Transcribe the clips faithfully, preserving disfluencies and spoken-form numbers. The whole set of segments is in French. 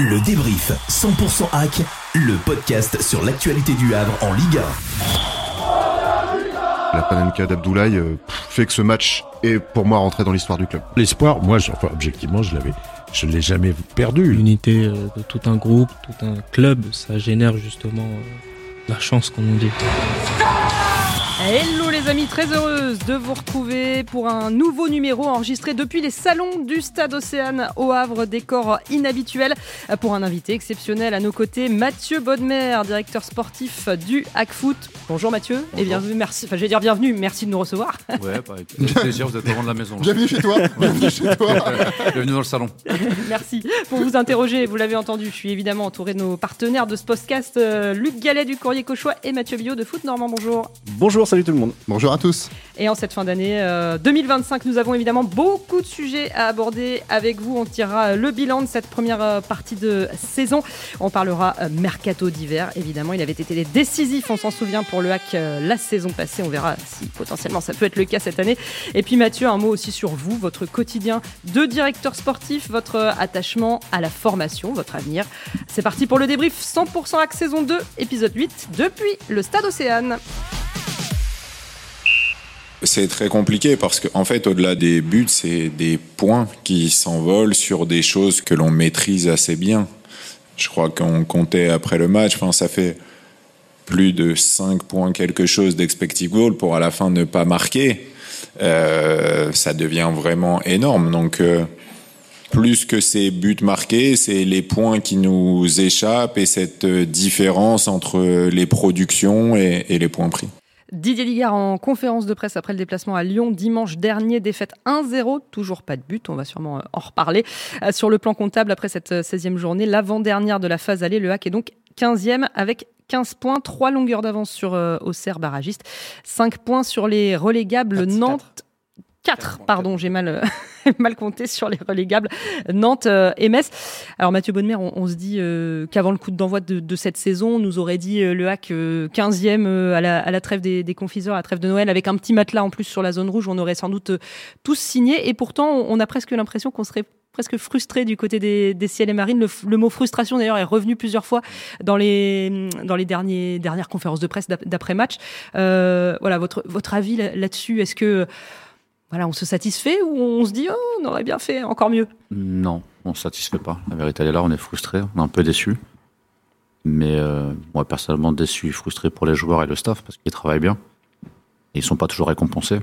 Le débrief cent pour cent Hack, le podcast sur l'actualité du Havre en Ligue un. La Panenka d'Abdoulaye euh, fait que ce match est pour moi rentré dans l'histoire du club. L'espoir, moi, je, enfin, objectivement, je l'avais, je l'ai jamais perdu. L'unité euh, de tout un groupe, tout un club, ça génère justement euh, la chance, comme on dit. Hello les amis, très heureuse de vous retrouver pour un nouveau numéro enregistré depuis les salons du Stade Océane au Havre, décor inhabituel pour un invité exceptionnel à nos côtés, Mathieu Bodmer, directeur sportif du Hackfoot. Bonjour Mathieu. Bonjour. Et bienvenue, merci, enfin je vais dire bienvenue, merci de nous recevoir. Ouais, bah, avec plaisir, vous êtes vraiment de la maison. Là. Bienvenue chez toi, bienvenue chez toi. Bienvenue dans le salon. Merci. Pour vous interroger, vous l'avez entendu, je suis évidemment entouré de nos partenaires de ce podcast, euh, Luc Gallet du Courrier Cauchois et Mathieu Billot de Foot Normand. Bonjour. Bonjour, salut tout le monde. Bonjour à tous. Et en cette fin d'année euh, deux mille vingt-cinq, nous avons évidemment beaucoup de sujets à aborder avec vous. On tirera le bilan de cette première euh, partie de saison. On parlera euh, mercato d'hiver, évidemment. Il avait été décisif, on s'en souvient, pour le Hack euh, la saison passée. On verra si potentiellement ça peut être le cas cette année. Et puis Mathieu, un mot aussi sur vous, votre quotidien de directeur sportif, votre euh, attachement à la formation, votre avenir. C'est parti pour le débrief cent pour cent Hack saison deux, épisode huit, depuis le Stade Océane. C'est très compliqué parce qu'en fait, au-delà des buts, c'est des points qui s'envolent sur des choses que l'on maîtrise assez bien. Je crois qu'on comptait après le match, enfin, ça fait plus de cinq points quelque chose d'expected goal pour à la fin ne pas marquer. Euh, ça devient vraiment énorme. Donc, euh, plus que ces buts marqués, c'est les points qui nous échappent et cette différence entre les productions et, et les points pris. Didier Ligard en conférence de presse après le déplacement à Lyon dimanche dernier, défaite un zéro, toujours pas de but, on va sûrement en reparler. Sur le plan comptable, après cette seizième journée, l'avant-dernière de la phase aller, le Hack est donc quinzième avec quinze points, trois longueurs d'avance sur euh, Auxerre barragiste, cinq points sur les relégables quatre, Nantes. quatre, pardon, j'ai mal, euh, mal compté sur les relégables Nantes euh, et Metz. Alors Mathieu Bodmer, on, on se dit euh, qu'avant le coup d'envoi de, de cette saison, on nous aurait dit euh, le Hack euh, quinzième euh, à, la, à la trêve des, des confiseurs, à la trêve de Noël, avec un petit matelas en plus sur la zone rouge, on aurait sans doute euh, tous signé. Et pourtant, on a presque l'impression qu'on serait presque frustré du côté des, des Ciels et Marines. Le, le mot frustration, d'ailleurs, est revenu plusieurs fois dans les, dans les derniers, dernières conférences de presse d'après-match. Euh, voilà, votre, votre avis là-dessus, est-ce que voilà, on se satisfait ou on se dit oh, on aurait bien fait encore mieux? Non, on ne se satisfait pas. La vérité, elle est là, on est frustré, on est un peu déçu. Mais euh, moi, personnellement, déçu, frustré pour les joueurs et le staff parce qu'ils travaillent bien. Et ils ne sont pas toujours récompensés.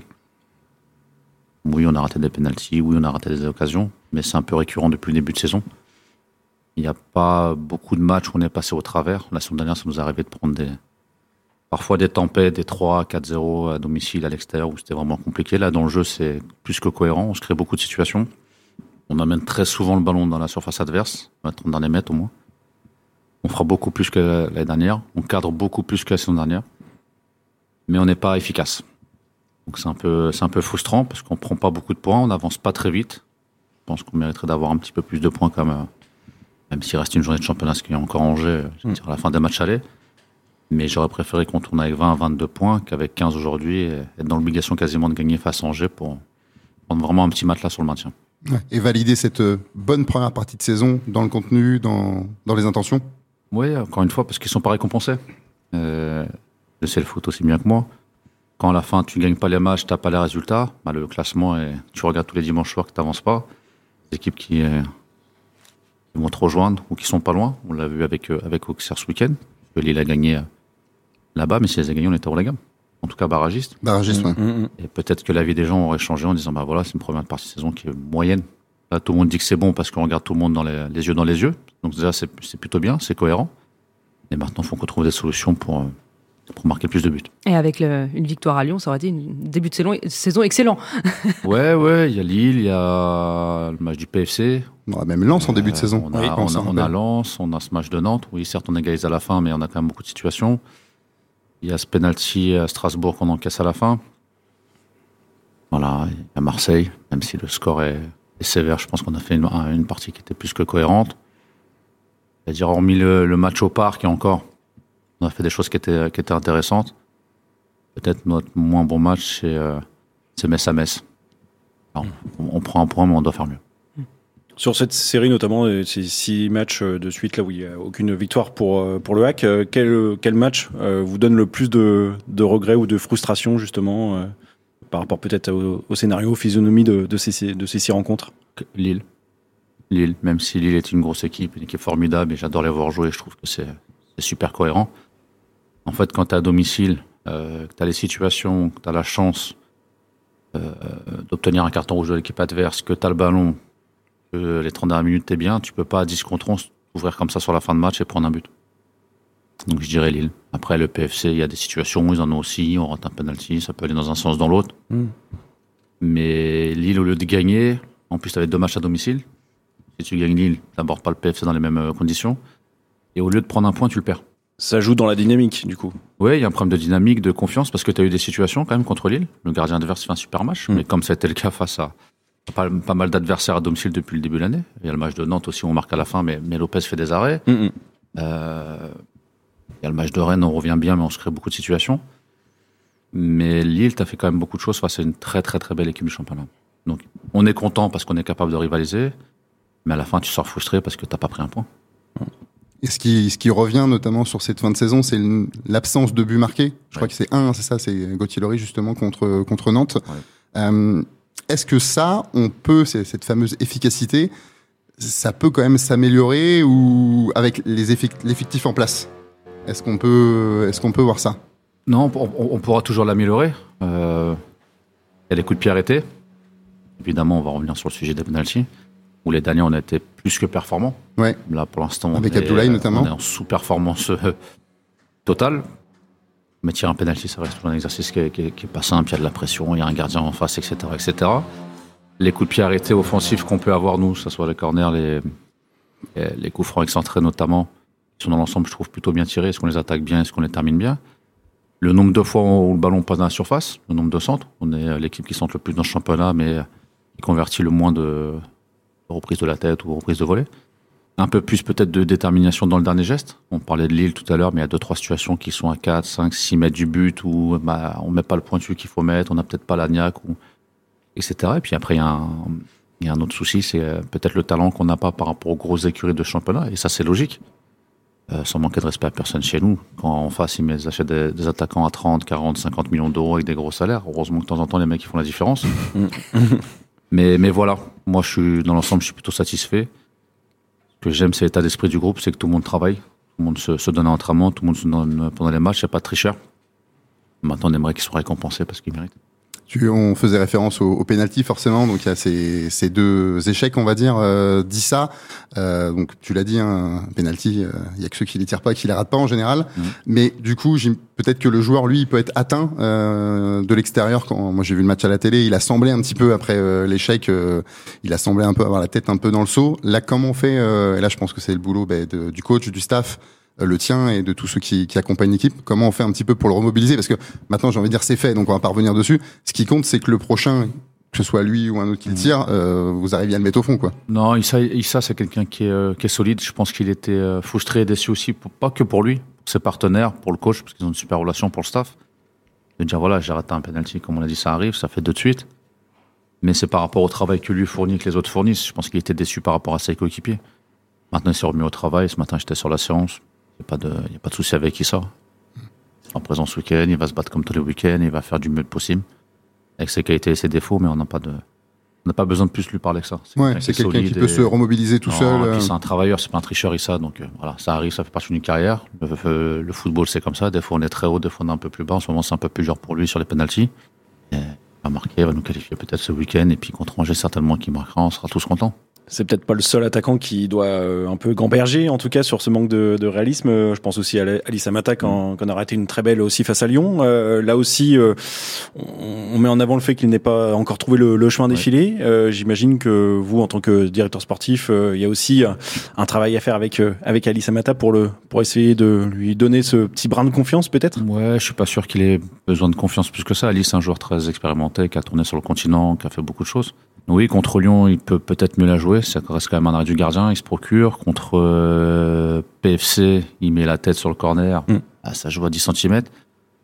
Oui, on a raté des pénaltys, oui, on a raté des occasions, mais c'est un peu récurrent depuis le début de saison. Il n'y a pas beaucoup de matchs où on est passé au travers. La semaine dernière, ça nous est arrivé de prendre des... parfois des tempêtes, des trois, quatre zéro à domicile, à l'extérieur, où c'était vraiment compliqué. Là, dans le jeu, c'est plus que cohérent. On se crée beaucoup de situations. On amène très souvent le ballon dans la surface adverse, à trente derniers mètres au moins. On fera beaucoup plus que l'année dernière. On cadre beaucoup plus que la saison dernière. Mais on n'est pas efficace. Donc c'est un peu, c'est un peu frustrant parce qu'on ne prend pas beaucoup de points, on n'avance pas très vite. Je pense qu'on mériterait d'avoir un petit peu plus de points quand même, même s'il reste une journée de championnat, ce qui est encore en jeu, mmh. à la fin des matchs allés. Mais j'aurais préféré qu'on tourne avec vingt à vingt-deux points qu'avec quinze aujourd'hui et être dans l'obligation quasiment de gagner face à Angers pour prendre vraiment un petit matelas sur le maintien. Ouais. Et valider cette bonne première partie de saison dans le contenu, dans, dans les intentions. Oui, encore une fois, parce qu'ils ne sont pas récompensés. Euh, je sais le foot aussi bien que moi. Quand à la fin, tu ne gagnes pas les matchs, tu n'as pas les résultats, bah, le classement, est, tu regardes tous les dimanches soirs que tu n'avances pas. Les équipes qui, euh, qui vont te rejoindre ou qui sont pas loin. On l'a vu avec, euh, avec Auxerre ce week-end. Lille a gagné euh, là-bas, mais si elles avaient gagné, on était au relégable. En tout cas, barragiste. Barragiste, ouais. Mmh. Et peut-être que la vie des gens aurait changé en disant, bah voilà, c'est une première partie de saison qui est moyenne. Là, tout le monde dit que c'est bon parce qu'on regarde tout le monde dans les, les yeux dans les yeux. Donc déjà, c'est, c'est plutôt bien, c'est cohérent. Et maintenant, il faut qu'on trouve des solutions pour... Euh, pour marquer plus de buts. Et avec le, une victoire à Lyon, ça aurait été un début de saison, saison excellent. ouais, ouais, il y a Lille, il y a le match du P F C. On a même Lens en début de saison. On a, oui, on a, on a Lens, on a ce match de Nantes. Oui, certes, on égalise à la fin, mais on a quand même beaucoup de situations. Il y a ce penalty à Strasbourg qu'on encaisse à la fin. Voilà, il y a Marseille, même si le score est, est sévère, je pense qu'on a fait une, une partie qui était plus que cohérente. C'est-à-dire, hormis le, le match au parc et encore, on a fait des choses qui étaient, qui étaient intéressantes. Peut-être notre moins bon match, c'est, euh, c'est Metz à Metz. Alors, on, on prend un point, mais on doit faire mieux. Sur cette série notamment, ces six matchs de suite là où il n'y a aucune victoire pour, pour le H A C, quel, quel match euh, vous donne le plus de, de regrets ou de frustration justement euh, par rapport peut-être au, au scénario, aux physionomies de, de, ces, de ces six rencontres? Lille. Lille, même si Lille est une grosse équipe, une équipe formidable et j'adore les voir jouer, je trouve que c'est, c'est super cohérent. En fait, quand tu es à domicile, euh, que tu as les situations, que tu as la chance euh, d'obtenir un carton rouge de l'équipe adverse, que tu as le ballon, que les trente dernières minutes t'es bien, tu peux pas à dix contre onze t'ouvrir comme ça sur la fin de match et prendre un but. Donc je dirais Lille. Après le P F C, il y a des situations où ils en ont aussi, on rate un penalty, ça peut aller dans un sens dans l'autre. Mmh. Mais Lille, au lieu de gagner, en plus tu avais deux matchs à domicile. Si tu gagnes Lille, tu n'abordes pas le P F C dans les mêmes conditions. Et au lieu de prendre un point, tu le perds. Ça joue dans la dynamique, du coup. Oui, il y a un problème de dynamique, de confiance, parce que tu as eu des situations quand même contre Lille. Le gardien adverse fait un super match, mmh. mais comme ça a été le cas face à Pas, pas mal d'adversaires à domicile depuis le début de l'année. Il y a le match de Nantes aussi où on marque à la fin, mais, mais Lopez fait des arrêts. Mm-hmm. Euh, il y a le match de Rennes, on revient bien, mais on se crée beaucoup de situations. Mais Lille, tu as fait quand même beaucoup de choses face à une très très très belle équipe du championnat. Donc on est content parce qu'on est capable de rivaliser, mais à la fin tu sors frustré parce que tu n'as pas pris un point. Et ce qui, ce qui revient notamment sur cette fin de saison, c'est l'absence de buts marqués. Je ouais. crois que c'est un, c'est ça, c'est Gauthier Loris justement contre, contre Nantes. Ouais. Euh, Est-ce que ça, on peut, cette fameuse efficacité, ça peut quand même s'améliorer ou avec les effectifs, l'effectif en place? Est-ce qu'on peut, est-ce qu'on peut voir ça? Non, on, on pourra toujours l'améliorer. Euh, il y a des coups de pied arrêtés. Évidemment, on va revenir sur le sujet des penalties, où les derniers on a été plus que performants. Ouais. Là, pour l'instant, avec Abdoulaye notamment, on est en sous-performance euh, totale. Mais tirer un penalty, ça reste toujours un exercice qui est, qui, est, qui est pas simple. Il y a de la pression, il y a un gardien en face, et cetera, et cetera. Les coups de pied arrêtés offensifs qu'on peut avoir nous, que ce soit les corners, les, les coups francs excentrés notamment, qui sont dans l'ensemble, je trouve plutôt bien tirés. Est-ce qu'on les attaque bien, est-ce qu'on les termine bien? Le nombre de fois où le ballon passe dans la surface, le nombre de centres. On est l'équipe qui centre le plus dans ce championnat, mais qui convertit le moins de reprises de la tête ou reprises de volée. Un peu plus peut-être de détermination dans le dernier geste. On parlait de Lille tout à l'heure, mais il y a deux, trois situations qui sont à quatre, cinq, six mètres du but où bah, on met pas le pointu qu'il faut mettre, on n'a peut-être pas l'agnac, ou... et cetera. Et puis après, il y a un, il y a un autre souci, c'est peut-être le talent qu'on n'a pas par rapport aux grosses écuries de championnat. Et ça, c'est logique. Euh, sans manquer de respect à personne chez nous. Quand en face, ils, met, ils achètent des, des attaquants à trente, quarante, cinquante millions d'euros avec des gros salaires. Heureusement que de temps en temps, les mecs, ils font la différence. mais, mais voilà. Moi, je suis, dans l'ensemble, je suis plutôt satisfait. Ce que j'aime, c'est l'état d'esprit du groupe, c'est que tout le monde travaille, tout le monde se, se donne à l'entraînement, tout le monde se donne pendant les matchs, il n'y a pas de tricheur. Maintenant, on aimerait qu'ils soient récompensés parce qu'ils méritent. Tu, on faisait référence au, au penalty forcément, donc il y a ces, ces deux échecs, on va dire, euh, dit ça. Euh, donc tu l'as dit, hein, un penalty, il euh, y a que ceux qui les tirent pas, qui les ratent pas en général. Mmh. Mais du coup, j'ai, peut-être que le joueur, lui, il peut être atteint euh, de l'extérieur. Quand moi j'ai vu le match à la télé, il a semblé un petit peu après euh, l'échec, euh, il a semblé un peu avoir la tête un peu dans le seau. Là, comment on fait euh, Et là, je pense que c'est le boulot bah, de, du coach, du staff, le tien et de tous ceux qui, qui accompagnent l'équipe. Comment on fait un petit peu pour le remobiliser? Parce que maintenant, j'ai envie de dire, c'est fait, donc on va pas revenir dessus. Ce qui compte, c'est que le prochain, que ce soit lui ou un autre qui le tire, euh, vous arriviez à le mettre au fond, quoi. Non, Issa, Issa c'est quelqu'un qui est, euh, qui est solide. Je pense qu'il était euh, frustré et déçu aussi, pour, pas que pour lui, pour ses partenaires, pour le coach, parce qu'ils ont une super relation, pour le staff. De dire, voilà, j'ai raté un penalty, comme on l'a dit, ça arrive, ça fait deux de suite. Mais c'est par rapport au travail que lui fournit, que les autres fournissent. Je pense qu'il était déçu par rapport à ses coéquipiers. Maintenant, il s'est remis au travail. Ce matin, j'étais sur la séance. Il n'y a pas de, il y a pas de souci avec Issa. En présence ce week-end, il va se battre comme tous les week-ends, il va faire du mieux possible. Avec ses qualités et ses défauts, mais on n'a pas de, on n'a pas besoin de plus lui parler que ça. C'est, ouais, c'est quelqu'un qui peut et... se remobiliser tout non, seul. Et puis c'est un travailleur, c'est pas un tricheur, Issa. Donc euh, voilà, ça arrive, ça fait partie d'une carrière. Le, le, le football, c'est comme ça. Des fois, on est très haut, des fois, on est un peu plus bas. En ce moment, c'est un peu plus dur pour lui sur les penalties. Et il va marquer, il va nous qualifier peut-être ce week-end. Et puis contre Angers, certainement, qui marquera, on sera tous contents. C'est peut-être pas le seul attaquant qui doit euh, un peu gamberger, en tout cas, sur ce manque de, de réalisme. Euh, je pense aussi à Alice Amata, quand, quand on a raté une très belle aussi face à Lyon. Euh, là aussi, euh, on, on met en avant le fait qu'il n'ait pas encore trouvé le, le chemin défilé. Ouais. Euh, j'imagine que vous, en tant que directeur sportif, euh, il y a aussi un travail à faire avec euh, avec Alice Amata pour le pour essayer de lui donner ce petit brin de confiance, peut-être. Ouais, je suis pas sûr qu'il ait besoin de confiance plus que ça. Alice, c'est un joueur très expérimenté, qui a tourné sur le continent, qui a fait beaucoup de choses. Oui, contre Lyon, il peut peut-être mieux la jouer. Ça reste quand même un arrêt du gardien, il se procure. Contre euh, P F C, il met la tête sur le corner. Mm. Ah, ça joue à dix centimètres.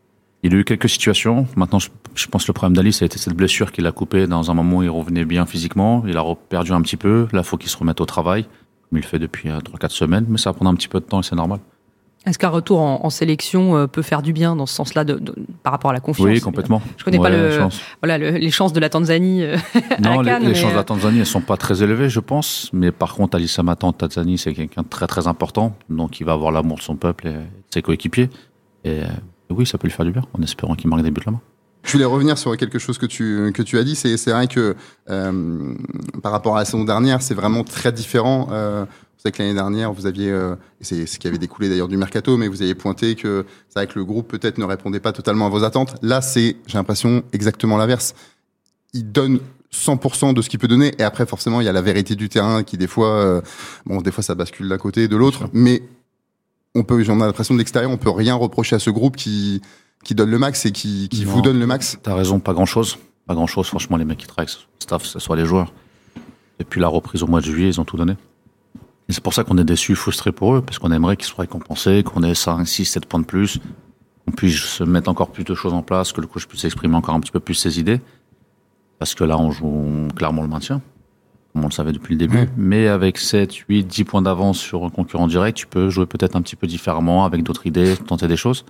Il a eu quelques situations. Maintenant, je, je pense que le problème d'Ali, ça a été cette blessure qu'il a coupée dans un moment où il revenait bien physiquement. Il a perdu un petit peu. Là, il faut qu'il se remette au travail, comme il le fait depuis euh, trois quatre semaines. Mais ça va prendre un petit peu de temps et c'est normal. Est-ce qu'un retour en, en sélection euh, peut faire du bien dans ce sens-là de, de, par rapport à la confiance? Oui, complètement. Je connais ouais, pas le, voilà, le, les chances de la Tanzanie euh, non, à Cannes. les, les mais... chances de la Tanzanie, elles sont pas très élevées, je pense. Mais par contre, Ali Samata en Tanzanie, c'est quelqu'un de très très important. Donc, il va avoir l'amour de son peuple et de ses coéquipiers. Et, et oui, ça peut lui faire du bien, en espérant qu'il marque des buts là-bas. Je voulais revenir sur quelque chose que tu que tu as dit. C'est c'est vrai que euh, par rapport à la saison dernière, c'est vraiment très différent. Euh, vous savez que l'année dernière, vous aviez, euh, c'est ce qui avait découlé d'ailleurs du mercato, mais vous aviez pointé que c'est vrai que le groupe peut-être ne répondait pas totalement à vos attentes. Là, c'est, j'ai l'impression, exactement l'inverse. Il donne cent pour cent de ce qu'il peut donner, et après forcément, il y a la vérité du terrain qui des fois, euh, bon, des fois ça bascule d'un côté et de l'autre, mais on peut, j'en ai l'impression de l'extérieur, on peut rien reprocher à ce groupe qui qui donne le max et qui, qui vous donne le max. T'as raison, pas grand-chose. Pas grand-chose, franchement, les mecs qui travaillent, le staff, que ce soit les joueurs. Depuis la reprise au mois de juillet, ils ont tout donné. Et c'est pour ça qu'on est déçus, frustrés pour eux, parce qu'on aimerait qu'ils soient récompensés, qu'on ait cinq, six, sept points de plus, qu'on puisse se mettre encore plus de choses en place, que le coach puisse exprimer encore un petit peu plus ses idées. Parce que là, on joue clairement le maintien, comme on le savait depuis le début. Mmh. Mais avec sept, huit, dix points d'avance sur un concurrent direct, tu peux jouer peut-être un petit peu différemment, avec d'autres idées, tenter des choses.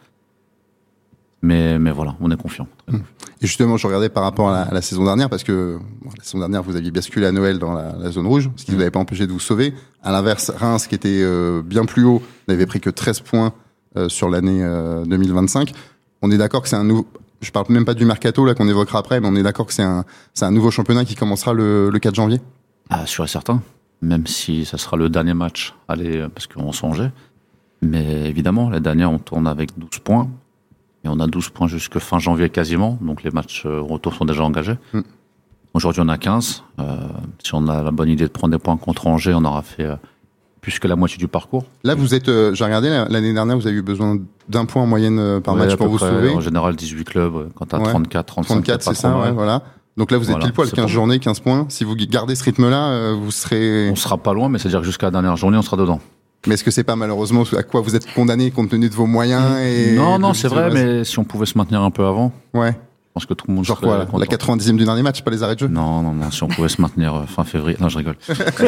Mais, mais voilà, on est confiant. Et justement, je regardais par rapport à la, à la saison dernière, parce que bon, la saison dernière, vous aviez basculé à Noël dans la, la zone rouge, ce qui ne vous avait pas empêché de vous sauver. À l'inverse, Reims, qui était euh, bien plus haut, n'avait pris que treize points euh, sur l'année euh, deux mille vingt-cinq. On est d'accord que c'est un nouveau... Je parle même pas du mercato là qu'on évoquera après, mais on est d'accord que c'est un, c'est un nouveau championnat qui commencera le, le quatre janvier. Ah, sûr et certain. Même si ça sera le dernier match, allez, parce qu'on songeait. Mais évidemment, la dernière, on tourne avec douze points. Et on a douze points jusque fin janvier quasiment, donc les matchs retour sont déjà engagés. Mm. Aujourd'hui, on a quinze. Euh, si on a la bonne idée de prendre des points contre Angers, on aura fait euh, plus que la moitié du parcours. Là, vous êtes, euh, j'ai regardé, l'année dernière, vous avez eu besoin d'un point en moyenne euh, par ouais, match pour vous près, sauver. En général, dix-huit clubs, quand t'as ouais. trente-quatre, trente-cinq. trente-quatre, c'est ça, ouais, voilà. Donc là, vous êtes voilà, pile poil, quinze journées, quinze points. Si vous gardez ce rythme-là, euh, vous serez... On sera pas loin, mais c'est-à-dire que jusqu'à la dernière journée, on sera dedans. Mais est-ce que c'est pas malheureusement à quoi vous êtes condamné compte tenu de vos moyens et Non, non, c'est vrai, mais si on pouvait se maintenir un peu avant. Ouais. Je pense que tout le monde Genre quoi, la quatre-vingt-dixième du dernier match, pas les arrêts de jeu. Non, non, non, si on pouvait se maintenir fin février. Non, je rigole.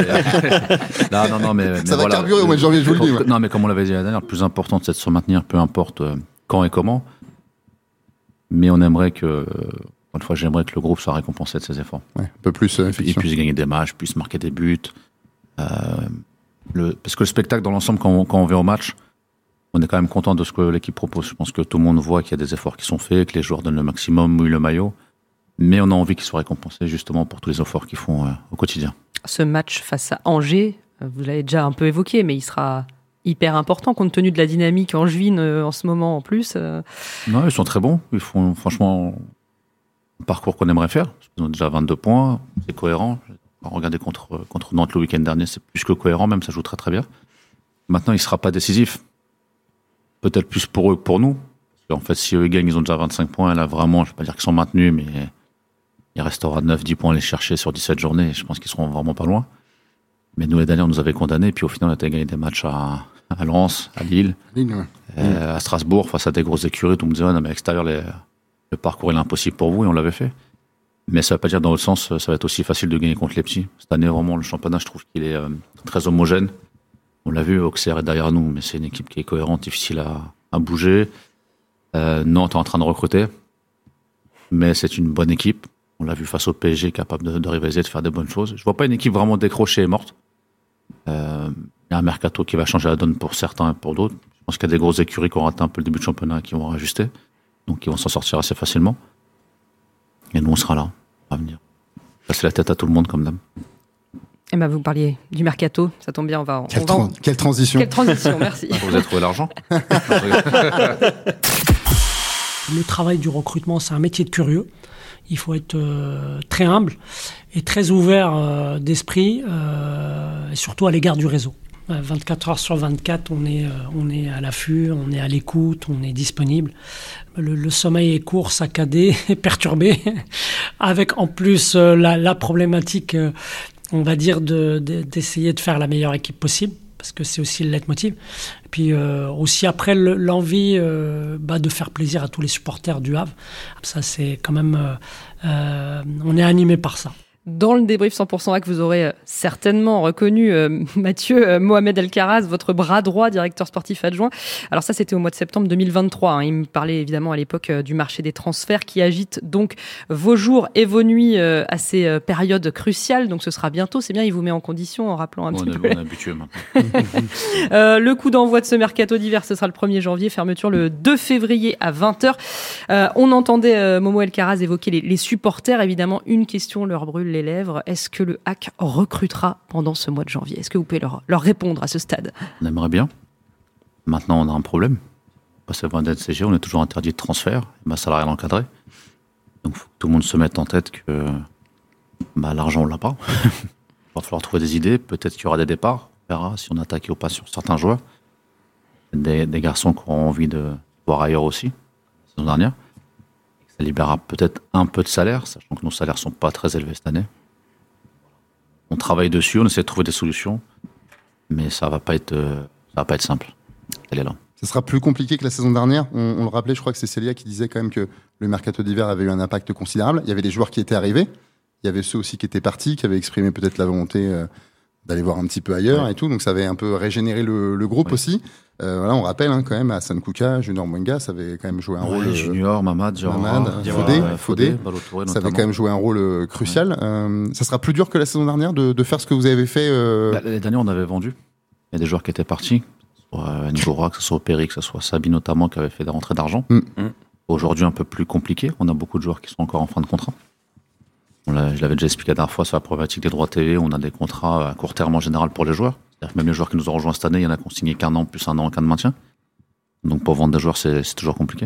non, non, non, mais. Ça mais va voilà. carburer au mois de janvier, je vous le dis. Ouais. Non, mais comme on l'avait dit la dernière, le plus important, c'est de se maintenir, peu importe quand et comment. Mais on aimerait que. Une fois, j'aimerais que le groupe soit récompensé de ses efforts. Ouais, un peu plus, euh, effectivement. Il puisse gagner des matchs, puisse marquer des buts. Euh, Le, parce que le spectacle dans l'ensemble, quand on, quand on vient au match, on est quand même content de ce que l'équipe propose. Je pense que tout le monde voit qu'il y a des efforts qui sont faits, que les joueurs donnent le maximum, mouillent le maillot. Mais on a envie qu'ils soient récompensés justement pour tous les efforts qu'ils font euh, au quotidien. Ce match face à Angers, vous l'avez déjà un peu évoqué, mais il sera hyper important compte tenu de la dynamique angevine euh, en ce moment en plus. Euh... Non, ils sont très bons. Ils font franchement un parcours qu'on aimerait faire. Ils ont déjà vingt-deux points, c'est cohérent. Regardez contre, contre Nantes le week-end dernier, c'est plus que cohérent, même ça joue très très bien. Maintenant, il ne sera pas décisif. Peut-être plus pour eux que pour nous. Parce qu'en fait, si eux ils gagnent, ils ont déjà vingt-cinq points. Là, vraiment, je ne vais pas dire qu'ils sont maintenus, mais il restera neuf dix points à les chercher sur dix-sept journées. Je pense qu'ils seront vraiment pas loin. Mais nous, les derniers, on nous avait condamnés. Puis au final, on a gagné des matchs à, à Lens, à Lille, Lille ouais. euh, à Strasbourg, face à des grosses écuries. Tout le monde disait, ouais, non, mais à l'extérieur, les, le parcours est impossible pour vous, et on l'avait fait. Mais ça ne veut pas dire dans l'autre sens, ça va être aussi facile de gagner contre les petits. Cette année, vraiment, le championnat, je trouve qu'il est euh, très homogène. On l'a vu, Auxerre est derrière nous, mais c'est une équipe qui est cohérente, difficile à, à bouger. Euh, Nantes est en train de recruter, mais c'est une bonne équipe. On l'a vu face au P S G, capable de, de rivaliser, de faire des bonnes choses. Je ne vois pas une équipe vraiment décrochée et morte. Euh, il y a un mercato qui va changer la donne pour certains et pour d'autres. Je pense qu'il y a des grosses écuries qui ont raté un peu le début de championnat qui vont rajuster, donc ils vont s'en sortir assez facilement. Et nous, on sera là, on va venir passer la tête à tout le monde comme d'hab. Eh ben, vous parliez du mercato, ça tombe bien, on va... Quelle, on tra- va... Quelle transition. Quelle transition, merci. Vous avez trouvé l'argent. Le travail du recrutement, c'est un métier de curieux. Il faut être euh, très humble et très ouvert euh, d'esprit, euh, et surtout à l'égard du réseau. vingt-quatre heures sur vingt-quatre, on est, on est à l'affût, on est à l'écoute, on est disponible. Le, le sommeil est court, saccadé, perturbé, avec en plus euh, la, la problématique, euh, on va dire, de, de, d'essayer de faire la meilleure équipe possible. parce que c'est aussi le leitmotiv. Et puis euh, aussi après le, l'envie euh, bah, de faire plaisir à tous les supporters du Havre. Ça, c'est quand même... Euh, euh, on est animé par ça. Dans le débrief cent pour cent A C, vous aurez certainement reconnu euh, Mathieu euh, Mohamed Elkaraz, votre bras droit, directeur sportif adjoint. Alors ça, c'était au mois de septembre deux mille vingt-trois. Hein. Il me parlait évidemment à l'époque euh, du marché des transferts qui agite donc vos jours et vos nuits euh, à ces euh, périodes cruciales. Donc ce sera bientôt. C'est bien, il vous met en condition en rappelant un bon, petit on peu. Est, on est habitué maintenant. euh, le coup d'envoi de ce mercato d'hiver, ce sera le premier janvier, fermeture le deux février à vingt heures. Euh, on entendait euh, Momo Elkaraz évoquer les, les supporters. Évidemment, une question leur brûle les lèvres. Est-ce que le H A C recrutera pendant ce mois de janvier ? Est-ce que vous pouvez leur, leur répondre à ce stade ? On aimerait bien. Maintenant, on a un problème. Parce que devant N C G, on est toujours interdit de transfert, masse salariale encadrée. Donc, il faut que tout le monde se mette en tête que bah, l'argent, on ne l'a pas. Il va falloir trouver des idées. Peut-être qu'il y aura des départs. On verra si on attaque ou pas sur certains joueurs. Des, des garçons qui auront envie de voir ailleurs aussi, la saison dernière. Ça libérera peut-être un peu de salaire, sachant que nos salaires ne sont pas très élevés cette année. On travaille dessus, on essaie de trouver des solutions, mais ça va pas être, euh, ça va pas être simple. Elle est là. Ça sera plus compliqué que la saison dernière. On, on le rappelait, je crois que c'est Célia qui disait quand même que le mercato d'hiver avait eu un impact considérable. Il y avait des joueurs qui étaient arrivés, il y avait ceux aussi qui étaient partis, qui avaient exprimé peut-être la volonté euh, d'aller voir un petit peu ailleurs ouais. et tout. Donc ça avait un peu régénéré le, le groupe ouais. aussi. Euh, voilà, on rappelle hein, quand même Hassan Kouka, Junior Mwenga, ça avait quand même joué un ouais, rôle. Junior, Mamad, Diawara, Mamad, Fodé, euh, Fodé, Fodé ça avait quand même joué un rôle euh, crucial. Ouais. Euh, ça sera plus dur que la saison dernière de, de faire ce que vous avez fait. Euh... Bah, l'année dernière, on avait vendu. Il y a des joueurs qui étaient partis, que ce soit Ngora, que ce soit Perry, que ce soit Sabi notamment, qui avait fait des rentrées d'argent. Mm. Mm. Aujourd'hui, un peu plus compliqué. On a beaucoup de joueurs qui sont encore en fin de contrat. On l'a, je l'avais déjà expliqué la dernière fois sur la problématique des droits T V. On a des contrats à court terme en général pour les joueurs. C'est-à-dire que même les joueurs qui nous ont rejoints cette année, il y en a qui ont signé qu'un an plus un an en cas de maintien. Donc pour vendre des joueurs, c'est, c'est toujours compliqué.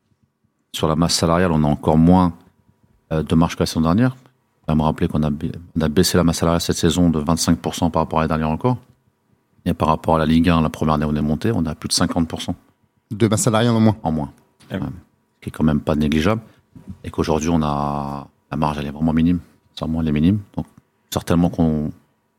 Sur la masse salariale, on a encore moins euh, de marge que la saison dernière. Je vais me rappeler qu'on a, on a baissé la masse salariale cette saison de vingt-cinq pour cent par rapport à l'année dernière encore. Et par rapport à la Ligue un, la première année où on est monté, on a plus de cinquante pour cent. De masse salariale en moins En moins. Ah oui. euh, ce qui est quand même pas négligeable. Et qu'aujourd'hui, on a la marge, elle est vraiment minime. Sûrement, elle est minime. Donc certainement qu'on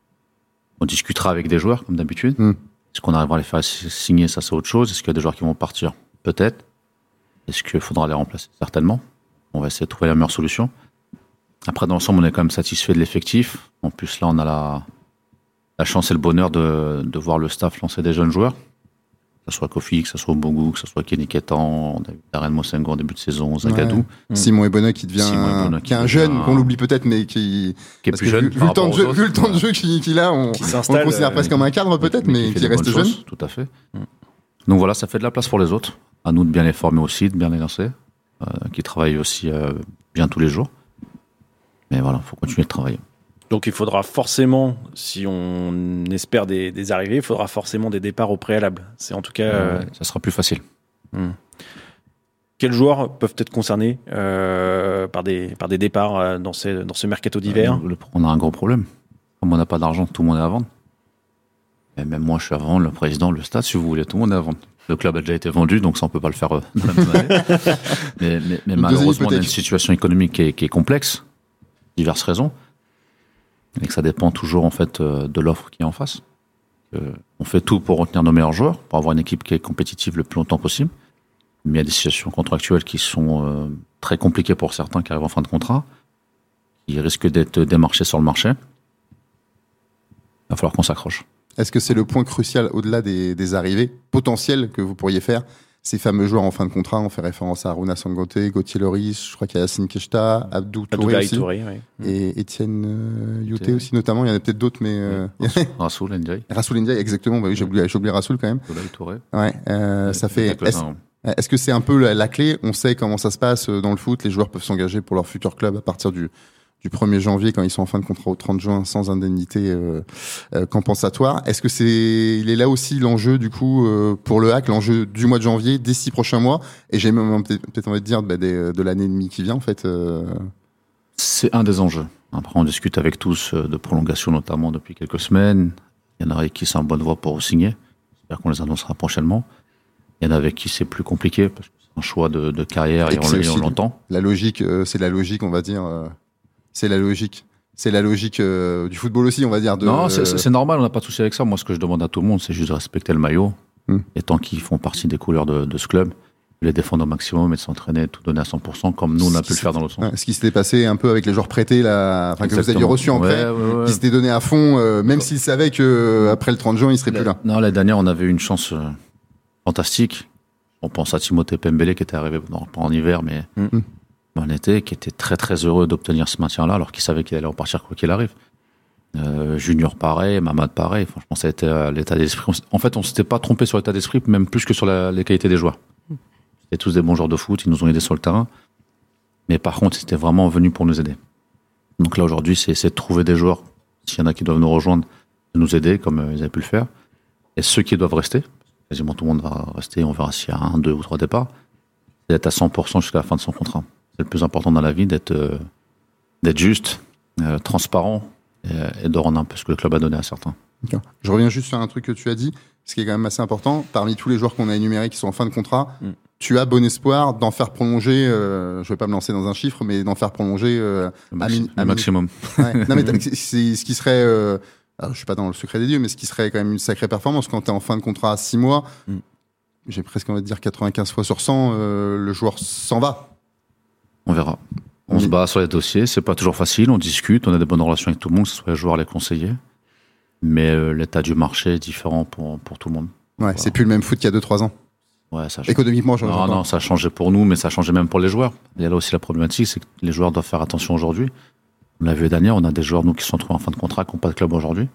on discutera avec des joueurs, comme d'habitude. Mm. Est-ce qu'on arrivera à les faire signer, ça c'est autre chose. Est-ce qu'il y a des joueurs qui vont partir ? Peut-être. Est-ce qu'il faudra les remplacer ? Certainement. On va essayer de trouver la meilleure solution. Après, dans l'ensemble, on est quand même satisfait de l'effectif. En plus, là, on a la, la chance et le bonheur de, de voir le staff lancer des jeunes joueurs. Que ce soit Kofi, que ce soit Bougou, que ce soit Kenny Ketan, Darren Mosengo en début de saison, Zagadou. Ouais. Mmh. Simon Ebona qui devient un, qui est un jeune, un... qu'on l'oublie peut-être, mais qui, qui est plus jeune. Vu, vu, le temps de jeu, vu le temps de jeu qu'il, qu'il a, on, on le considère euh, presque comme un cadre peut-être, mais, mais qui, qui reste jeune. Choses, tout à fait. Mmh. Donc voilà, ça fait de la place pour les autres. À nous de bien les former aussi, de bien les lancer, euh, qui travaillent aussi euh, bien tous les jours. Mais voilà, il faut continuer de travailler. Donc il faudra forcément, si on espère des, des arrivées, il faudra forcément des départs au préalable. C'est en tout cas... Euh, euh... Ça sera plus facile. Hmm. Quels joueurs peuvent être concernés euh, par, des, par des départs euh, dans, ces, dans ce mercato d'hiver ? euh, le, On a un gros problème. Comme on n'a pas d'argent, tout le monde est à vendre. Et même moi, je suis à vendre, le président, le stade, si vous voulez, tout le monde est à vendre. Le club a déjà été vendu, donc ça, on ne peut pas le faire euh, dans la même année. mais, mais, mais malheureusement, on a une situation économique qui est, qui est complexe, diverses raisons. Et que ça dépend toujours en fait de l'offre qui est en face. Euh, on fait tout pour retenir nos meilleurs joueurs, pour avoir une équipe qui est compétitive le plus longtemps possible. Mais il y a des situations contractuelles qui sont euh, très compliquées pour certains qui arrivent en fin de contrat, qui risquent d'être démarchés sur le marché. Il va falloir qu'on s'accroche. Est-ce que c'est le point crucial au-delà des, des arrivées potentielles que vous pourriez faire ? Ces fameux joueurs en fin de contrat, on fait référence à Aruna Sangote, Gauthier Loris, je crois qu'il y a Yassine Keshta, Abdou Touré aussi, Touré, oui. Et Étienne euh, Youté aussi notamment. Il y en a peut-être d'autres, mais euh... Rassoul Ndiaye. Rassoul Ndiaye, exactement. Bah oui, j'ai oublié, j'ai oublié Rassoul quand même. Touré. Ouais, euh, ouais, ça fait. Est-ce, est-ce que c'est un peu la, la clé ? On sait comment ça se passe dans le foot. Les joueurs peuvent s'engager pour leur futur club à partir du du premier janvier quand ils sont en fin de contrat au trente juin sans indemnité euh, euh, compensatoire. Est-ce que c'est, il est là aussi l'enjeu du coup euh, pour le H A C, l'enjeu du mois de janvier, des six prochains mois, et j'ai même peut-être, peut-être envie de dire bah, des, de l'année et demie qui vient en fait. Euh... C'est un des enjeux. Après, on discute avec tous de prolongation notamment depuis quelques semaines. Il y en a avec qui c'est en bonne voie pour signer. J'espère qu'on les annoncera prochainement. Il y en a avec qui c'est plus compliqué parce que c'est un choix de, de carrière et, et on, on l'entend. La logique, euh, c'est la logique, on va dire. Euh... C'est la logique. c'est la logique euh, du football aussi, on va dire. De, non, c'est, c'est normal, on n'a pas de souci avec ça. Moi, ce que je demande à tout le monde, c'est juste de respecter le maillot. Mm. Et tant qu'ils font partie des couleurs de, de ce club, de les défendre au maximum et de s'entraîner, tout donner à cent pour cent, comme nous, on a pu le faire dans l'autre sens. Ouais, ce qui s'était passé un peu avec les joueurs prêtés, là, enfin, que vous aviez reçus en prêt, ouais, ouais, ouais. qui s'étaient donnés à fond, euh, même s'ils savaient que après le trente juin, ils seraient la, plus là. Non, l'année dernière, on avait eu une chance euh, fantastique. On pense à Timothée Pembele qui était arrivé, non, pas en hiver, mais mm. en été, qui était très très heureux d'obtenir ce maintien-là, alors qu'il savait qu'il allait repartir quoi qu'il arrive. Euh, Junior pareil, Mamad pareil. Franchement, ça a été euh, l'état d'esprit. En fait, on s'était pas trompé sur l'état d'esprit, même plus que sur la, les qualités des joueurs. C'était tous des bons joueurs de foot, ils nous ont aidés sur le terrain. Mais par contre, c'était vraiment venu pour nous aider. Donc là, aujourd'hui, c'est essayer de trouver des joueurs, s'il y en a qui doivent nous rejoindre, de nous aider, comme euh, ils avaient pu le faire. Et ceux qui doivent rester, quasiment tout le monde va rester, on verra s'il y a un, deux ou trois départs, c'est d'être à cent pour cent jusqu'à la fin de son contrat. C'est le plus important dans la vie, d'être, euh, d'être juste, euh, transparent, et de rendre un peu ce que le club a donné à certains. Okay. Je reviens juste sur un truc que tu as dit, ce qui est quand même assez important. Parmi tous les joueurs qu'on a énumérés qui sont en fin de contrat, mm. tu as bon espoir d'en faire prolonger, euh, je ne vais pas me lancer dans un chiffre, mais d'en faire prolonger euh, le, maxi- à mi- le maximum. Ouais. Non, mais c'est ce qui serait, euh, alors, je ne suis pas dans le secret des dieux, mais ce qui serait quand même une sacrée performance quand tu es en fin de contrat à six mois. Mm. J'ai presque envie de dire quatre-vingt-quinze fois sur cent, euh, le joueur s'en va. On verra. On oui. se bat sur les dossiers, c'est pas toujours facile, on discute, on a des bonnes relations avec tout le monde, que ce soit les joueurs, les conseillers. Mais euh, l'état du marché est différent pour, pour tout le monde. Ouais, voilà. C'est plus le même foot qu'il y a deux trois ans. Ouais, ça économiquement, je Non, non, ça a changé pour nous, mais ça a changé même pour les joueurs. Il y a là aussi la problématique, c'est que les joueurs doivent faire attention aujourd'hui. On l'a vu dernière, on a des joueurs, nous, qui sont trouvés en fin de contrat, qui n'ont pas de club aujourd'hui.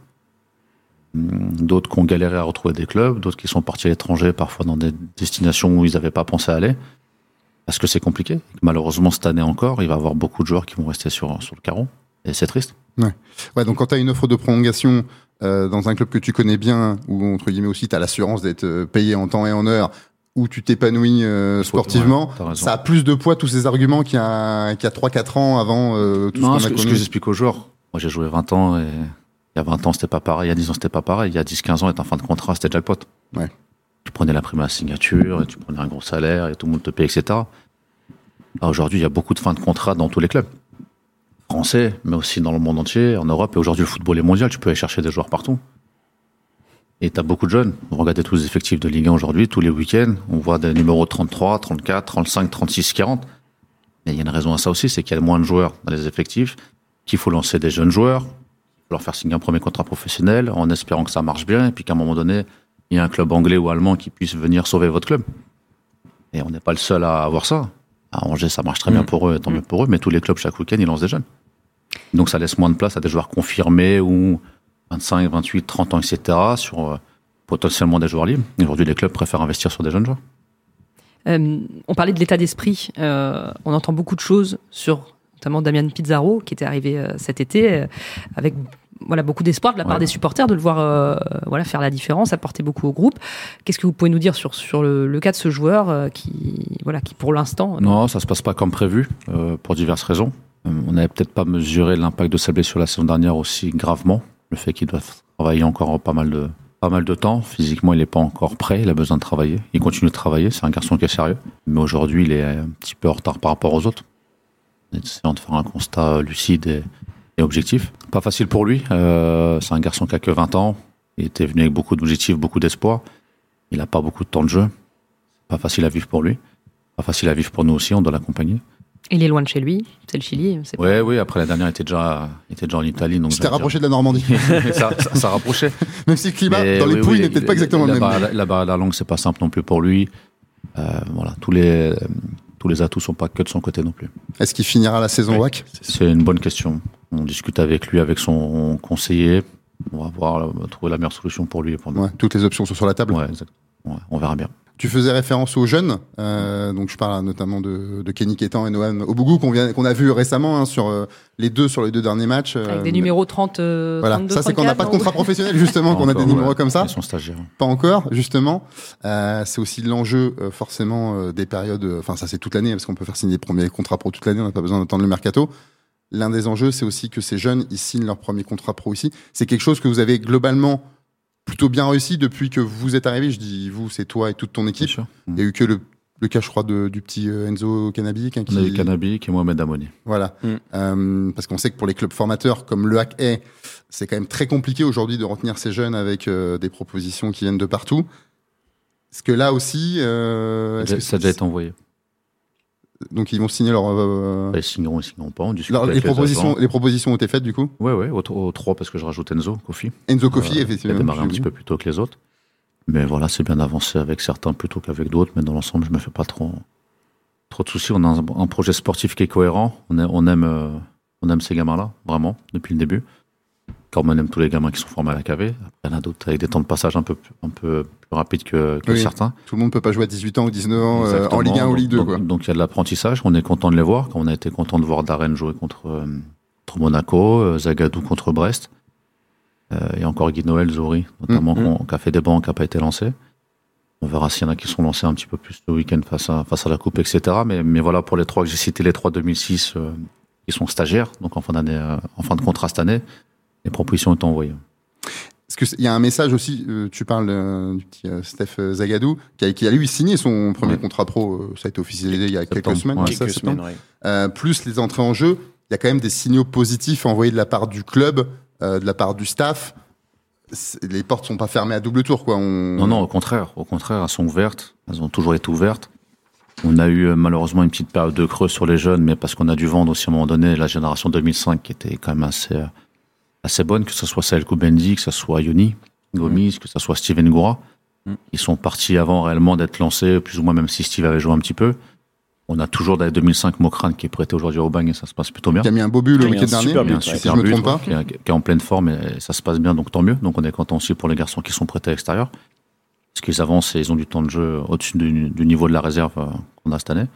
D'autres qui ont galéré à retrouver des clubs, d'autres qui sont partis à l'étranger, parfois dans des destinations où ils n'avaient pas pensé à aller. Parce que c'est compliqué. Malheureusement, cette année encore, il va y avoir beaucoup de joueurs qui vont rester sur, sur le carreau. Et c'est triste. Ouais. Ouais, donc quand tu as une offre de prolongation euh, dans un club que tu connais bien, où, entre guillemets aussi, tu as l'assurance d'être payé en temps et en heure, où tu t'épanouis euh, sportivement, ouais, ça a plus de poids, tous ces arguments, qu'il y a, qu'il y a trois quatre ans avant euh, tout non, ce qu'on a connu. Ce que j'explique aux joueurs, moi j'ai joué vingt ans, et il y a vingt ans, c'était pas pareil, il y a dix ans, c'était pas pareil, il y a dix quinze ans, être en fin de contrat, c'était jackpot. Ouais. Tu prenais la prime à la signature, et tu prenais un gros salaire, et tout le monde te payait, et cetera. Alors aujourd'hui, il y a beaucoup de fins de contrat dans tous les clubs. Français, mais aussi dans le monde entier, en Europe. Et aujourd'hui, le football est mondial, tu peux aller chercher des joueurs partout. Et tu as beaucoup de jeunes. Regardez tous les effectifs de Ligue un aujourd'hui, tous les week-ends, on voit des numéros trente-trois, trente-quatre, trente-cinq, trente-six, quarante. Et il y a une raison à ça aussi, c'est qu'il y a moins de joueurs dans les effectifs, qu'il faut lancer des jeunes joueurs, il faut leur faire signer un premier contrat professionnel, en espérant que ça marche bien, et puis qu'à un moment donné, il y a un club anglais ou allemand qui puisse venir sauver votre club. Et on n'est pas le seul à avoir ça. À Angers, ça marche très bien pour eux, tant mieux pour eux, mais tous les clubs, chaque week-end, ils lancent des jeunes. Donc ça laisse moins de place à des joueurs confirmés ou vingt-cinq, vingt-huit, trente ans, et cetera, sur euh, potentiellement des joueurs libres. Et aujourd'hui, les clubs préfèrent investir sur des jeunes joueurs. Euh, on parlait de l'état d'esprit. Euh, on entend beaucoup de choses sur notamment Damian Pizarro, qui était arrivé euh, cet été, euh, avec voilà, beaucoup d'espoir de la part ouais. des supporters de le voir euh, voilà, faire la différence, apporter beaucoup au groupe. Qu'est-ce que vous pouvez nous dire sur, sur le, le cas de ce joueur euh, qui, voilà, qui, pour l'instant... Non, euh... ça se passe pas comme prévu, euh, pour diverses raisons. Euh, on n'avait peut-être pas mesuré l'impact de sa blessure la saison dernière aussi gravement. Le fait qu'il doit travailler encore pas mal de, pas mal de temps. Physiquement, il n'est pas encore prêt, il a besoin de travailler. Il continue de travailler, c'est un garçon qui est sérieux. Mais aujourd'hui, il est un petit peu en retard par rapport aux autres. Essayant de faire un constat lucide et... et objectif. Pas facile pour lui. Euh, c'est un garçon qui a que vingt ans. Il était venu avec beaucoup d'objectifs, beaucoup d'espoir. Il n'a pas beaucoup de temps de jeu. Pas facile à vivre pour lui. Pas facile à vivre pour nous aussi. On doit l'accompagner. Il est loin de chez lui. C'est le Chili. C'est ouais, pas... oui. Après la dernière, il était déjà, il était déjà en Italie. Donc c'était rapproché dire... de la Normandie. ça, ça, ça rapprochait. Même si le climat mais dans les oui, Pouilles oui, n'est peut-être pas exactement le même. La, la, la, la langue, c'est pas simple non plus pour lui. Euh, voilà, tous les. Tous les atouts sont pas que de son côté non plus. Est-ce qu'il finira la saison ouais, W A C ? C'est une bonne question. On discute avec lui, avec son conseiller. On va voir, on va trouver la meilleure solution pour lui et pour nous. Ouais, toutes les options sont sur la table. Ouais, exactement. Ouais, on verra bien. Tu faisais référence aux jeunes, euh, donc je parle notamment de, de Kenny Kétan et Noam Obougou qu'on vient, qu'on a vu récemment hein, sur euh, les deux sur les deux derniers matchs. Euh, Avec des numéros trente. Euh, voilà, trente-deux, ça c'est quand on n'a pas de contrat professionnel justement, qu'on a des numéros ouais, comme ça. Ils sont stagiaires. Pas encore justement. Euh, c'est aussi l'enjeu euh, forcément euh, des périodes. Enfin ça c'est toute l'année parce qu'on peut faire signer des premiers contrats pro toute l'année, on n'a pas besoin d'attendre le mercato. L'un des enjeux c'est aussi que ces jeunes ils signent leur premier contrat pro ici. C'est quelque chose que vous avez globalement plutôt bien réussi depuis que vous êtes arrivé. Je dis vous, c'est toi et toute ton équipe. Il y a eu que le le cas, je crois, de, du petit Enzo Canabic. Hein, qui... On a eu Canabic et Mohamed Amoni. Voilà. Mm. Euh, parce qu'on sait que pour les clubs formateurs, comme le H A C est, c'est quand même très compliqué aujourd'hui de retenir ces jeunes avec euh, des propositions qui viennent de partout. Est-ce que là aussi... Euh, est-ce que ça a déjà été envoyé. Donc ils vont signer leur... Euh... Bah, ils signeront, ils signeront pas. On alors, les, propositions, les, les propositions ont été faites du coup ? Oui, oui, au, au trois parce que je rajoute Enzo, Kofi. Enzo Kofi, euh, effectivement. Il a démarré un petit peu plus tôt que les autres. Mais voilà, c'est bien d'avancer avec certains plutôt qu'avec d'autres. Mais dans l'ensemble, je me fais pas trop, trop de soucis. On a un, un projet sportif qui est cohérent. On, est, on, aime, euh, on aime ces gamins-là, vraiment, depuis le début. Comme on aime tous les gamins qui sont formés à la K V. Après, il y en a d'autres avec des temps de passage un peu, un peu plus rapides que, que oui, certains. Tout le monde peut pas jouer à dix-huit ans ou dix-neuf ans euh, en Ligue un ou Ligue deux. Donc, quoi. donc il y a de l'apprentissage. On est content de les voir. Quand on a été content de voir Darren jouer contre, euh, contre Monaco, euh, Zagadou contre Brest. Euh, et encore Guy Noël, Zori, notamment, mmh. qui a fait des bancs, qui n'a pas été lancé. On verra s'il y en a qui sont lancés un petit peu plus le week-end face à, face à la Coupe, et cetera. Mais, mais voilà, pour les trois que j'ai cités, les trois deux mille six, euh, ils sont stagiaires, donc en fin d'année, euh, en fin de contrat cette année, les propositions ont été envoyées. Est-ce qu'il y a un message aussi, euh, tu parles euh, du petit euh, Steph Zagadou, qui a, qui a lui signé son premier ouais. contrat pro, euh, ça a été officialisé il y a septembre, quelques semaines. Ouais, ça, quelques semaines ouais. euh, plus les entrées en jeu, il y a quand même des signaux positifs envoyés de la part du club, euh, de la part du staff. Les portes sont pas fermées à double tour, quoi. On... Non, non, au contraire, au contraire, elles sont ouvertes. Elles ont toujours été ouvertes. On a eu malheureusement une petite période de creux sur les jeunes, mais parce qu'on a dû vendre aussi à un moment donné la génération deux mille cinq qui était quand même assez, assez bonne, que ce soit Saël Koubendi, que ce soit Yoni Gomis, mmh. que ce soit Steven Goura. Mmh. Ils sont partis avant réellement d'être lancés, plus ou moins, même si Steve avait joué un petit peu. On a toujours dans les deux mille cinq Mokrane qui est prêté aujourd'hui au Bagne et ça se passe plutôt bien. Qui a mis un beau but le week-end dernier, super but, un super but, si je me trompe pas. Qui, est, qui est en pleine forme et ça se passe bien, donc tant mieux. Donc on est content aussi pour les garçons qui sont prêtés à l'extérieur. Parce qu'ils avancent et ils ont du temps de jeu au-dessus du, du niveau de la réserve qu'on a cette année.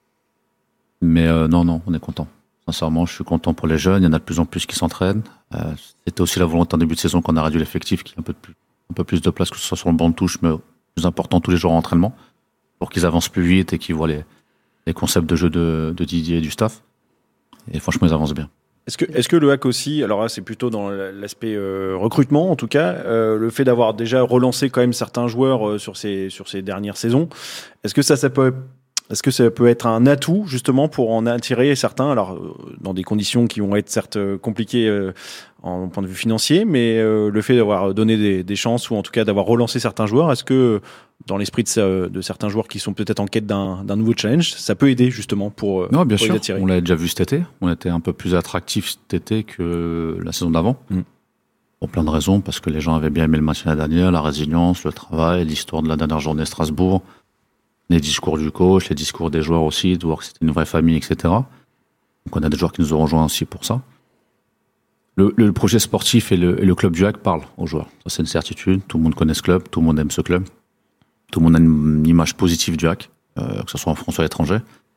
Mais euh, non, non, on est content. Sincèrement, je suis content pour les jeunes. Il y en a de plus en plus qui s'entraînent. Euh, c'était aussi la volonté en début de saison qu'on a réduit l'effectif, qu'il y ait un peu, de plus, un peu plus de place, que ce soit sur le banc de touche, mais plus important tous les jours en entraînement, pour qu'ils avancent plus vite et qu'ils voient les les concepts de jeu de, de Didier et du staff. Et franchement, ils avancent bien. Est-ce que, est-ce que le H A C aussi, alors là, c'est plutôt dans l'aspect euh, recrutement, en tout cas, euh, le fait d'avoir déjà relancé quand même certains joueurs euh, sur ces, sur ces dernières saisons, est-ce que ça, ça peut, est-ce que ça peut être un atout, justement, pour en attirer certains, alors, euh, dans des conditions qui vont être certes compliquées euh, en point de vue financier, mais euh, le fait d'avoir donné des, des chances, ou en tout cas d'avoir relancé certains joueurs, est-ce que, dans l'esprit de, de certains joueurs qui sont peut-être en quête d'un, d'un nouveau challenge, ça peut aider justement pour, non, bien pour sûr. les attirer. On l'a déjà vu cet été. On était un peu plus attractif cet été que la saison d'avant. Mm. Pour plein de raisons, parce que les gens avaient bien aimé le match l'année dernière, la résilience, le travail, l'histoire de la dernière journée à Strasbourg, les discours du coach, les discours des joueurs aussi, de voir que c'était une vraie famille, et cetera. Donc on a des joueurs qui nous ont rejoints aussi pour ça. Le, le projet sportif et le, et le club du H A C parlent aux joueurs. Ça, c'est une certitude. Tout le monde connaît ce club, tout le monde aime ce club. Tout le monde a une image positive du H A C, euh, que ce soit en France ou à l'étranger.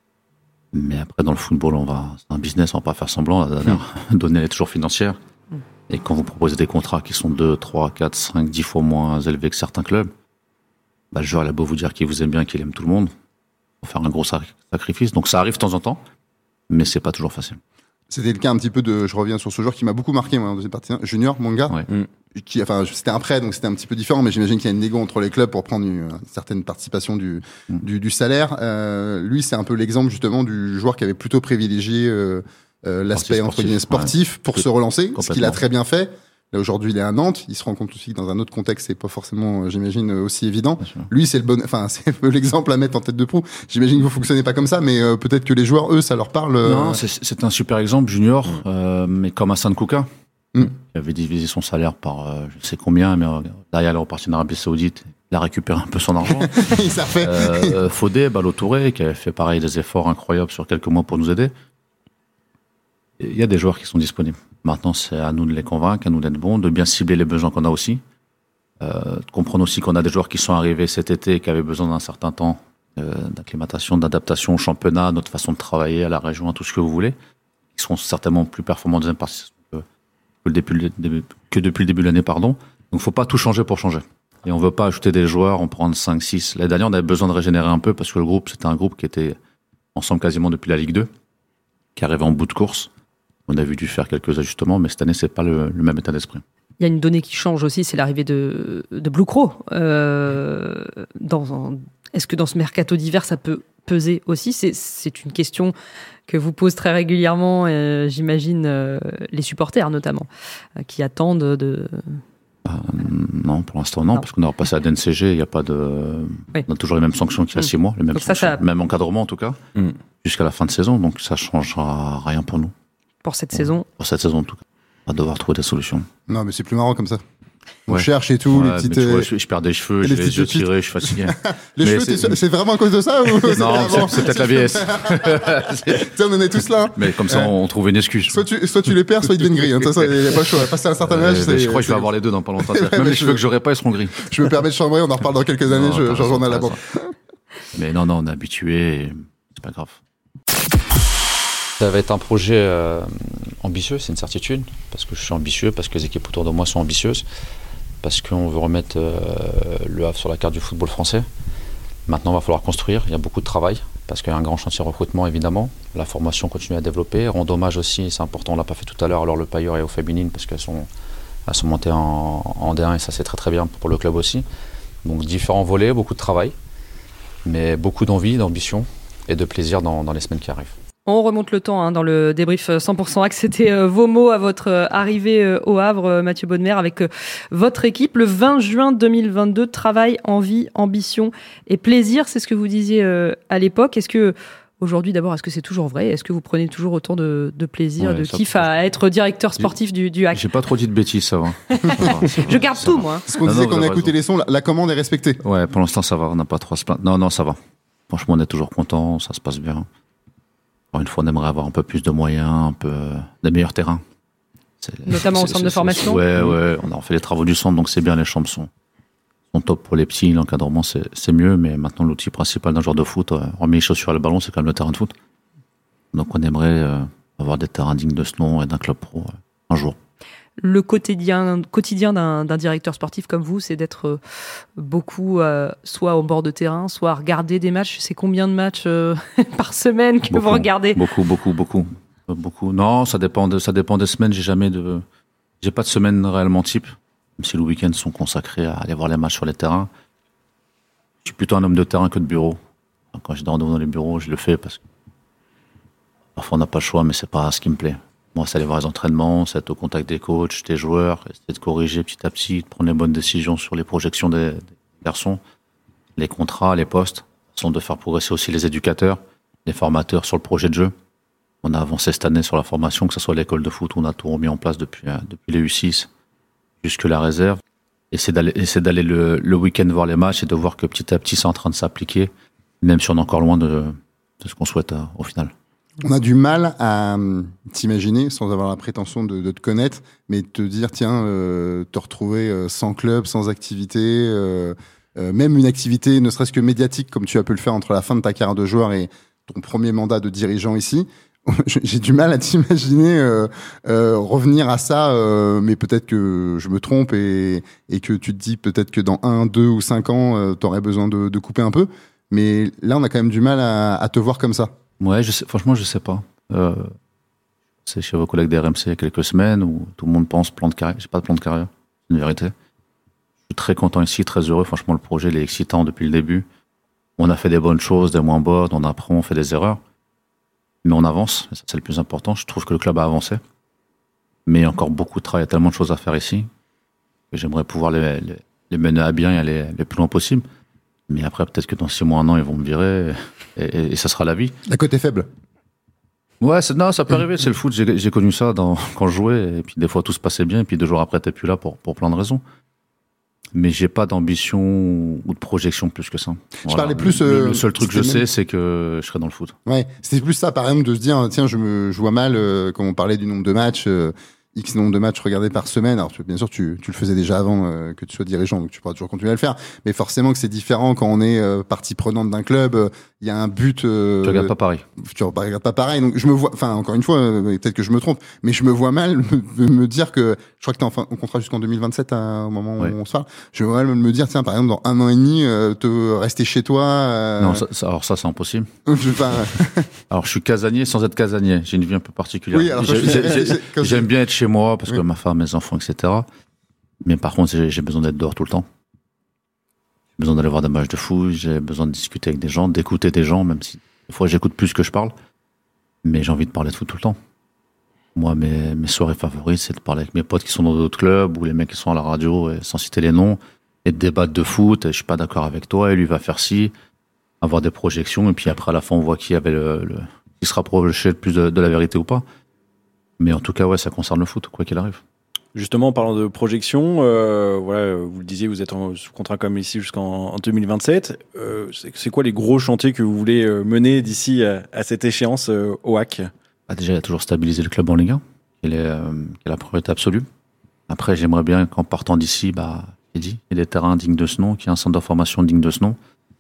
Mais après, dans le football, on va, c'est un business, on va pas faire semblant. La dernière donnée, elle est toujours financière. Et quand vous proposez des contrats qui sont deux, trois, quatre, cinq, dix fois moins élevés que certains clubs, bah, le joueur, il a beau vous dire qu'il vous aime bien, qu'il aime tout le monde, il faut faire un gros sacrifice. Donc ça arrive de temps en temps, mais c'est pas toujours facile. C'était le cas un petit peu de, je reviens sur ce joueur qui m'a beaucoup marqué, moi, en deuxième partie, Junior Manga. Ouais. Mm. Qui, enfin, c'était un prêt, donc c'était un petit peu différent, mais j'imagine qu'il y a une négo entre les clubs pour prendre une, une certaine participation du, mm. du, du salaire. Euh, lui, c'est un peu l'exemple, justement, du joueur qui avait plutôt privilégié, euh, euh, l'aspect, entre guillemets, sportif ouais. pour Tout, se relancer, ce qu'il a très bien fait. Là, aujourd'hui, il est à Nantes. Il se rend compte aussi que dans un autre contexte, c'est pas forcément, j'imagine, aussi évident. Lui, c'est le bon, enfin, c'est l'exemple à mettre en tête de proue. J'imagine que vous fonctionnez pas comme ça, mais euh, peut-être que les joueurs, eux, ça leur parle. Euh... Non, c'est, c'est un super exemple, Junior, mmh. euh, mais comme Hassan Kouka. Mmh. Il avait divisé son salaire par, euh, je sais combien, mais euh, derrière, il est reparti en Arabie Saoudite. Il a récupéré un peu son argent. Il s'est refait. euh, Fodé, Balo Touré, qui avait fait pareil des efforts incroyables sur quelques mois pour nous aider. Il y a des joueurs qui sont disponibles. Maintenant, c'est à nous de les convaincre, à nous d'être bons, de bien cibler les besoins qu'on a aussi. Euh, de comprendre aussi qu'on a des joueurs qui sont arrivés cet été, qui avaient besoin d'un certain temps euh, d'acclimatation, d'adaptation au championnat, à notre façon de travailler, à la région, à tout ce que vous voulez. Ils seront certainement plus performants en deuxième partie que, que, le début, que depuis le début de l'année. Pardon. Donc, il ne faut pas tout changer pour changer. Et on ne veut pas ajouter des joueurs, en prendre cinq, six. L'année dernière, on avait besoin de régénérer un peu parce que le groupe, c'était un groupe qui était ensemble quasiment depuis la Ligue deux, qui arrivait en bout de course. On a vu dû faire quelques ajustements, mais cette année, c'est pas le, le même état d'esprit. Il y a une donnée qui change aussi, c'est l'arrivée de, de Blue Crow euh, dans, Est-ce que dans ce mercato d'hiver, ça peut peser aussi ? c'est, c'est une question que vous posent très régulièrement, euh, j'imagine, euh, les supporters notamment, euh, qui attendent de... Euh, non, pour l'instant non, non, parce qu'on a repassé à D N C G, il n'y a pas de... Oui. On a toujours les mêmes sanctions qu'il y a mmh. six mois, les mêmes ça, sanctions, ça... même encadrement en tout cas, mmh. jusqu'à la fin de saison, donc ça ne changera rien pour nous. Pour cette bon, saison Pour cette saison en tout cas. On va devoir trouver des solutions. Non, mais c'est plus marrant comme ça. On ouais. cherche et tout, ouais, les petites... Tu vois, je, je perds des cheveux, j'ai les yeux tirés, je suis fatigué. Les mais cheveux, c'est... c'est vraiment à cause de ça ou c'est non, c'est, c'est peut-être la vieillesse. On en est tous là. Mais comme ça, on trouve une excuse. Soit tu, soit tu les perds, soit ils deviennent gris. Hein. Ça, il n'y a pas le choix. Passer à un certain âge, euh, je crois que je vais avoir les deux dans pas longtemps. Même les cheveux que j'aurai pas, ils seront gris. Je me permets de chambrer, on en reparle dans quelques années, non, je, j'en journal à la banque. Mais non, non, on est habitué, c'est pas grave. Ça va être un projet euh, ambitieux, c'est une certitude, parce que je suis ambitieux, parce que les équipes autour de moi sont ambitieuses, parce qu'on veut remettre euh, le Havre sur la carte du football français. Maintenant, il va falloir construire, il y a beaucoup de travail, parce qu'il y a un grand chantier de recrutement, évidemment. La formation continue à développer, rend hommage aussi, c'est important, on ne l'a pas fait tout à l'heure, alors le Pailleur et aux féminines, parce qu'elles sont, elles sont montées en, en D un, et ça c'est très très bien pour le club aussi. Donc différents volets, beaucoup de travail, mais beaucoup d'envie, d'ambition et de plaisir dans, dans les semaines qui arrivent. On remonte le temps hein, dans le débrief cent pour cent Axe. C'était euh, vos mots à votre euh, arrivée euh, au Havre, euh, Mathieu Bodmer, avec euh, votre équipe. Le vingt juin deux mille vingt-deux, travail, envie, ambition et plaisir, c'est ce que vous disiez euh, à l'époque. Est-ce que, aujourd'hui d'abord, est-ce que c'est toujours vrai ? Est-ce que vous prenez toujours autant de, de plaisir, ouais, de kiff peut... à être directeur sportif du, du H A C ? J'ai pas trop dit de bêtises, ça va. Ça va. Je garde tout, moi. Ce qu'on non, disait non, qu'on a écouté les sons, la, la commande est respectée. Ouais, pour l'instant, ça va. On n'a pas trop à se plaindre. Non, non, ça va. Franchement, on est toujours content, ça se passe bien. Une fois, on aimerait avoir un peu plus de moyens, un peu des meilleurs terrains. C'est, Notamment c'est, au centre c'est, de formation. Ouais, ouais. On a fait les travaux du centre, donc c'est bien. Les chambres sont, sont top pour les petits. L'encadrement, c'est, c'est mieux. Mais maintenant, l'outil principal d'un joueur de foot, euh, remis les chaussures et le ballon, c'est quand même le terrain de foot. Donc, on aimerait euh, avoir des terrains dignes de ce nom et d'un club pro euh, un jour. Le quotidien, quotidien d'un, d'un directeur sportif comme vous, c'est d'être beaucoup euh, soit au bord de terrain, soit à regarder des matchs. C'est combien de matchs euh, par semaine que beaucoup, vous regardez ? Beaucoup, beaucoup, beaucoup, beaucoup. Non, ça dépend, de, ça dépend des semaines. J'ai jamais de, j'ai pas de semaine réellement type. Même si le week-end sont consacrés à aller voir les matchs sur les terrains. Je suis plutôt un homme de terrain que de bureau. Quand j'ai des rendez-vous dans les bureaux, je le fais parce que parfois on n'a pas le choix, mais c'est pas ce qui me plaît. Moi, c'est aller voir les entraînements, c'est être au contact des coachs, des joueurs, c'est de corriger petit à petit, de prendre les bonnes décisions sur les projections des, des garçons, les contrats, les postes, sont de faire progresser aussi les éducateurs, les formateurs sur le projet de jeu. On a avancé cette année sur la formation, que ce soit l'école de foot, où on a tout remis en place depuis, euh, depuis les U six jusque la réserve. Et c'est d'aller, et c'est d'aller le, le week-end voir les matchs et de voir que petit à petit, c'est en train de s'appliquer, même si on est encore loin de, de ce qu'on souhaite euh, au final. On a du mal à euh, t'imaginer, sans avoir la prétention de, de te connaître, mais de te dire, tiens, euh, te retrouver euh, sans club, sans activité, euh, euh, même une activité ne serait-ce que médiatique, comme tu as pu le faire entre la fin de ta carrière de joueur et ton premier mandat de dirigeant ici. J'ai du mal à t'imaginer euh, euh, revenir à ça, euh, mais peut-être que je me trompe et, et que tu te dis peut-être que dans un, deux ou cinq ans, euh, t'aurais besoin de, de couper un peu. Mais là, on a quand même du mal à, à te voir comme ça. Ouais, je sais, franchement, je sais pas. Euh, c'est chez vos collègues des R M C il y a quelques semaines où tout le monde pense plan de carrière. J'ai pas de plan de carrière, c'est une vérité. Je suis très content ici, très heureux. Franchement, le projet il est excitant depuis le début. On a fait des bonnes choses, des moins bonnes, on apprend, on fait des erreurs. Mais on avance, et ça c'est le plus important. Je trouve que le club a avancé. Mais il y a encore beaucoup de travail, il y a tellement de choses à faire ici. Et j'aimerais pouvoir les, les, les mener à bien et aller le plus loin possible. Mais après, peut-être que dans six mois, un an, ils vont me virer et, et, et ça sera la vie. La cote est faible. Ouais, c'est, non, ça peut arriver. C'est le foot. J'ai, j'ai connu ça dans, quand je jouais. Et puis des fois, tout se passait bien. Et puis deux jours après, t'es plus là pour, pour plein de raisons. Mais j'ai pas d'ambition ou de projection plus que ça. Je voilà. parlais plus. Le, euh, le seul truc que je sais, même... c'est que je serai dans le foot. Ouais, c'était plus ça, par exemple, de se dire, tiens, je me, je vois mal euh, quand on parlait du nombre de matchs. Euh, X nombre de matchs regardés par semaine. Alors, bien sûr, tu, tu le faisais déjà avant euh, que tu sois dirigeant, donc tu pourras toujours continuer à le faire. Mais forcément que c'est différent quand on est euh, partie prenante d'un club. Il euh, y a un but. Euh, tu regardes pas pareil. Tu regardes pas pareil. Donc, je me vois. Enfin, encore une fois, euh, peut-être que je me trompe, mais je me vois mal me, me dire que je crois que t'es en, fin, en contrat jusqu'en deux mille vingt-sept à, au moment ouais. où on se parle. Je me vois mal me dire, tiens, par exemple, dans un an et demi, euh, te rester chez toi. Euh... Non, ça, ça, alors ça, c'est impossible. je, enfin... alors, je suis casanier sans être casanier. J'ai une vie un peu particulière. Oui, alors, j'ai, je... j'ai, j'ai, j'ai... j'aime bien être chez moi parce oui. que ma femme, mes enfants, et cetera. Mais par contre, j'ai, j'ai besoin d'être dehors tout le temps. besoin d'aller voir des matchs de foot, j'ai besoin de discuter avec des gens, d'écouter des gens, même si des fois j'écoute plus que je parle. Mais j'ai envie de parler de foot tout le temps. Moi, mes, mes soirées favorites, c'est de parler avec mes potes qui sont dans d'autres clubs ou les mecs qui sont à la radio, et sans citer les noms, et de débattre de foot. Et je suis pas d'accord avec toi, et lui va faire ci, avoir des projections, et puis après à la fin on voit qui avait le, le qui se rapprochait le plus de, de la vérité ou pas. Mais en tout cas, ouais, ça concerne le foot, quoi qu'il arrive. Justement, en parlant de projection, euh, voilà, vous le disiez, vous êtes en, sous contrat comme ici jusqu'en en deux mille vingt-sept. Euh, c'est, c'est quoi les gros chantiers que vous voulez euh, mener d'ici à, à cette échéance euh, au H A C? Bah déjà, il y a toujours stabiliser le club en Ligue un, qui est, euh, qui est la priorité absolue. Après, j'aimerais bien qu'en partant d'ici, bah, il y ait des terrains dignes de ce nom, qu'il y ait un centre de formation digne de ce nom.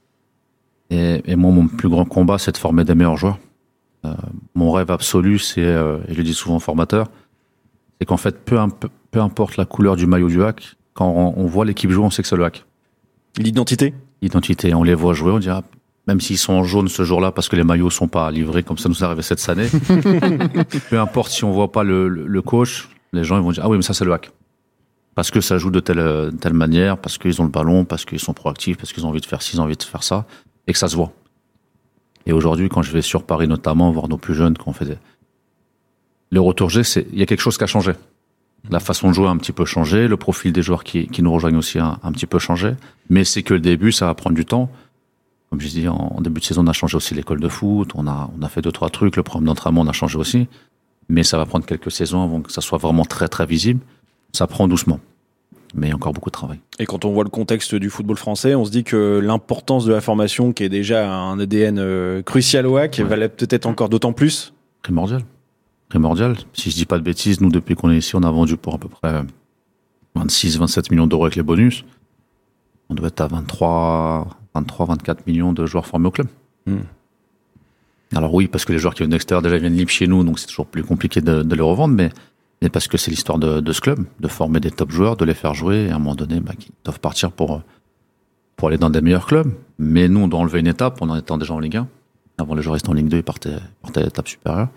Et, et moi, mon plus grand combat, c'est de former des meilleurs joueurs. Euh, mon rêve absolu, c'est, euh, et je le dis souvent aux formateurs, c'est qu'en fait, peu, imp- peu importe la couleur du maillot du H A C, quand on, on voit l'équipe jouer, on sait que c'est le H A C. L'identité L'identité. On les voit jouer, on dit, ah, même s'ils sont en jaune ce jour-là parce que les maillots sont pas livrés, comme ça nous est arrivé cette année. Peu importe si on voit pas le, le, le coach, les gens ils vont dire, ah oui, mais ça c'est le H A C. Parce que ça joue de telle, telle manière, parce qu'ils ont le ballon, parce qu'ils sont proactifs, parce qu'ils ont envie de faire ci, ils ont envie de faire ça, et que ça se voit. Et aujourd'hui, quand je vais sur Paris notamment, voir nos plus jeunes, quand on fait des... le retour G, c'est, il y a quelque chose qui a changé. La façon de jouer a un petit peu changé, le profil des joueurs qui, qui nous rejoignent aussi a un petit peu changé, mais c'est que le début, ça va prendre du temps. Comme je dis, en début de saison, on a changé aussi l'école de foot, on a, on a fait deux, trois trucs, le programme d'entraînement, on a changé aussi, mais ça va prendre quelques saisons avant que ça soit vraiment très, très visible. Ça prend doucement, mais encore beaucoup de travail. Et quand on voit le contexte du football français, on se dit que l'importance de la formation, qui est déjà un A D N euh, crucial au H A C, ouais. va l'être peut-être encore d'autant plus. Primordial. Primordial. Si je dis pas de bêtises, nous, depuis qu'on est ici, on a vendu pour à peu près vingt-six, vingt-sept millions d'euros avec les bonus. On doit être à vingt-trois, vingt-quatre millions de joueurs formés au club. Mmh. Alors oui, parce que les joueurs qui viennent d'extérieur déjà viennent libres chez nous, donc c'est toujours plus compliqué de, de les revendre, mais, mais parce que c'est l'histoire de, de ce club, de former des top joueurs, de les faire jouer, et à un moment donné, bah, qui doivent partir pour, pour aller dans des meilleurs clubs. Mais nous, on doit enlever une étape, en étant déjà en Ligue un. Avant, les joueurs restaient en Ligue deux, ils partaient, partaient à l'étape supérieure.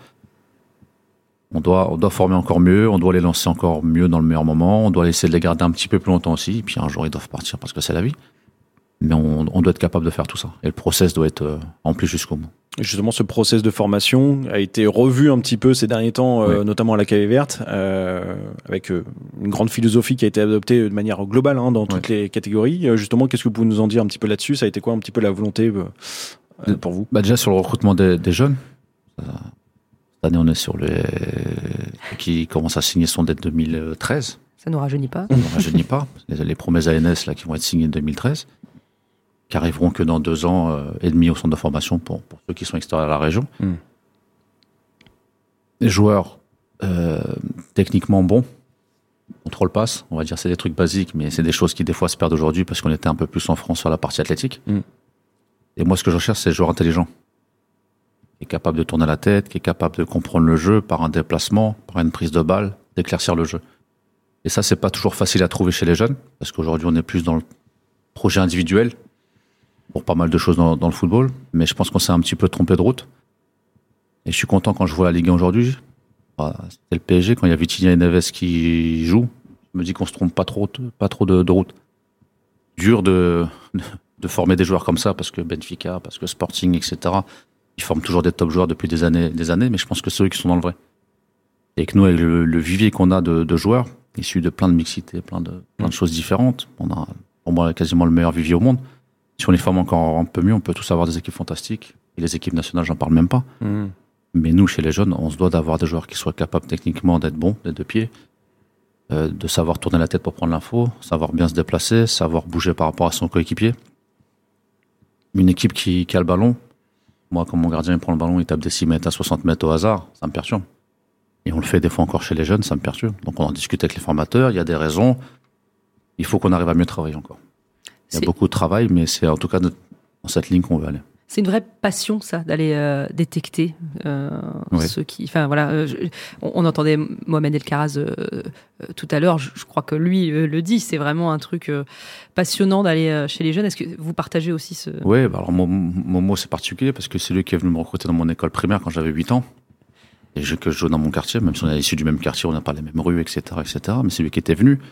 On doit, on doit former encore mieux, on doit les lancer encore mieux dans le meilleur moment, on doit essayer de les garder un petit peu plus longtemps aussi, et puis un jour ils doivent partir parce que c'est la vie. Mais on, on doit être capable de faire tout ça. Et le process doit être rempli jusqu'au bout. Justement, ce process de formation a été revu un petit peu ces derniers temps, oui. euh, notamment à la Cavée Verte, euh, avec euh, une grande philosophie qui a été adoptée de manière globale hein, dans toutes oui. les catégories. Euh, justement, qu'est-ce que vous pouvez nous en dire un petit peu là-dessus? Ça a été quoi un petit peu la volonté euh, pour vous? Bah déjà sur le recrutement des, des jeunes. Ça... Cette année, on est sur les qui commence à signer son dette deux mille treize. Ça ne nous rajeunit pas. Ça ne nous rajeunit pas. Les, les promesses A N S là qui vont être signées en deux mille treize, qui arriveront que dans deux ans euh, et demi au centre de formation pour, pour ceux qui sont extérieurs à la région. Mm. Les joueurs euh, techniquement bons, contrôle passe, on va dire c'est des trucs basiques, mais c'est des choses qui des fois se perdent aujourd'hui parce qu'on était un peu plus en France sur la partie athlétique. Mm. Et moi, ce que je recherche, c'est des joueurs intelligents. Qui est capable de tourner la tête, qui est capable de comprendre le jeu par un déplacement, par une prise de balle, d'éclaircir le jeu. Et ça, c'est pas toujours facile à trouver chez les jeunes, parce qu'aujourd'hui, on est plus dans le projet individuel, pour pas mal de choses dans, dans le football, mais je pense qu'on s'est un petit peu trompé de route. Et je suis content quand je vois la Ligue un aujourd'hui. Bah, c'était le P S G, quand il y a Vitinha et Neves qui jouent, je me dis qu'on se trompe pas trop, pas trop de, de route. Dur de, de, de former des joueurs comme ça, parce que Benfica, parce que Sporting, et cetera, ils forment toujours des top joueurs depuis des années, des années, mais je pense que c'est eux qui sont dans le vrai. Et que nous, avec le, le vivier qu'on a de, de joueurs, issus de plein de mixités, plein de, plein de choses différentes, on a, pour moi, quasiment le meilleur vivier au monde. Si on les forme encore un peu mieux, on peut tous avoir des équipes fantastiques. Et les équipes nationales, j'en parle même pas. Mmh. Mais nous, chez les jeunes, on se doit d'avoir des joueurs qui soient capables techniquement d'être bons, d'être de pied, euh, de savoir tourner la tête pour prendre l'info, savoir bien se déplacer, savoir bouger par rapport à son coéquipier. Une équipe qui, qui a le ballon, moi, quand mon gardien il prend le ballon, il tape des six mètres à soixante mètres au hasard, ça me perturbe. Et on le fait des fois encore chez les jeunes, ça me perturbe. Donc on en discute avec les formateurs, il y a des raisons. Il faut qu'on arrive à mieux travailler encore. Il y a c'est... beaucoup de travail, mais c'est en tout cas dans cette ligne qu'on veut aller. C'est une vraie passion, ça, d'aller euh, détecter euh, ouais. ceux qui... Enfin, voilà, euh, je, on, on entendait Mohamed El Karaz euh, euh, tout à l'heure. Je, je crois que lui euh, le dit. C'est vraiment un truc euh, passionnant d'aller euh, chez les jeunes. Est-ce que vous partagez aussi ce... Oui, bah alors Momo, c'est particulier parce que c'est lui qui est venu me recruter dans mon école primaire quand j'avais huit ans. Et je, que je joue dans mon quartier, même si on est issu du même quartier, on n'a pas les mêmes rues, et cetera, et cetera. Mais c'est lui qui était venu.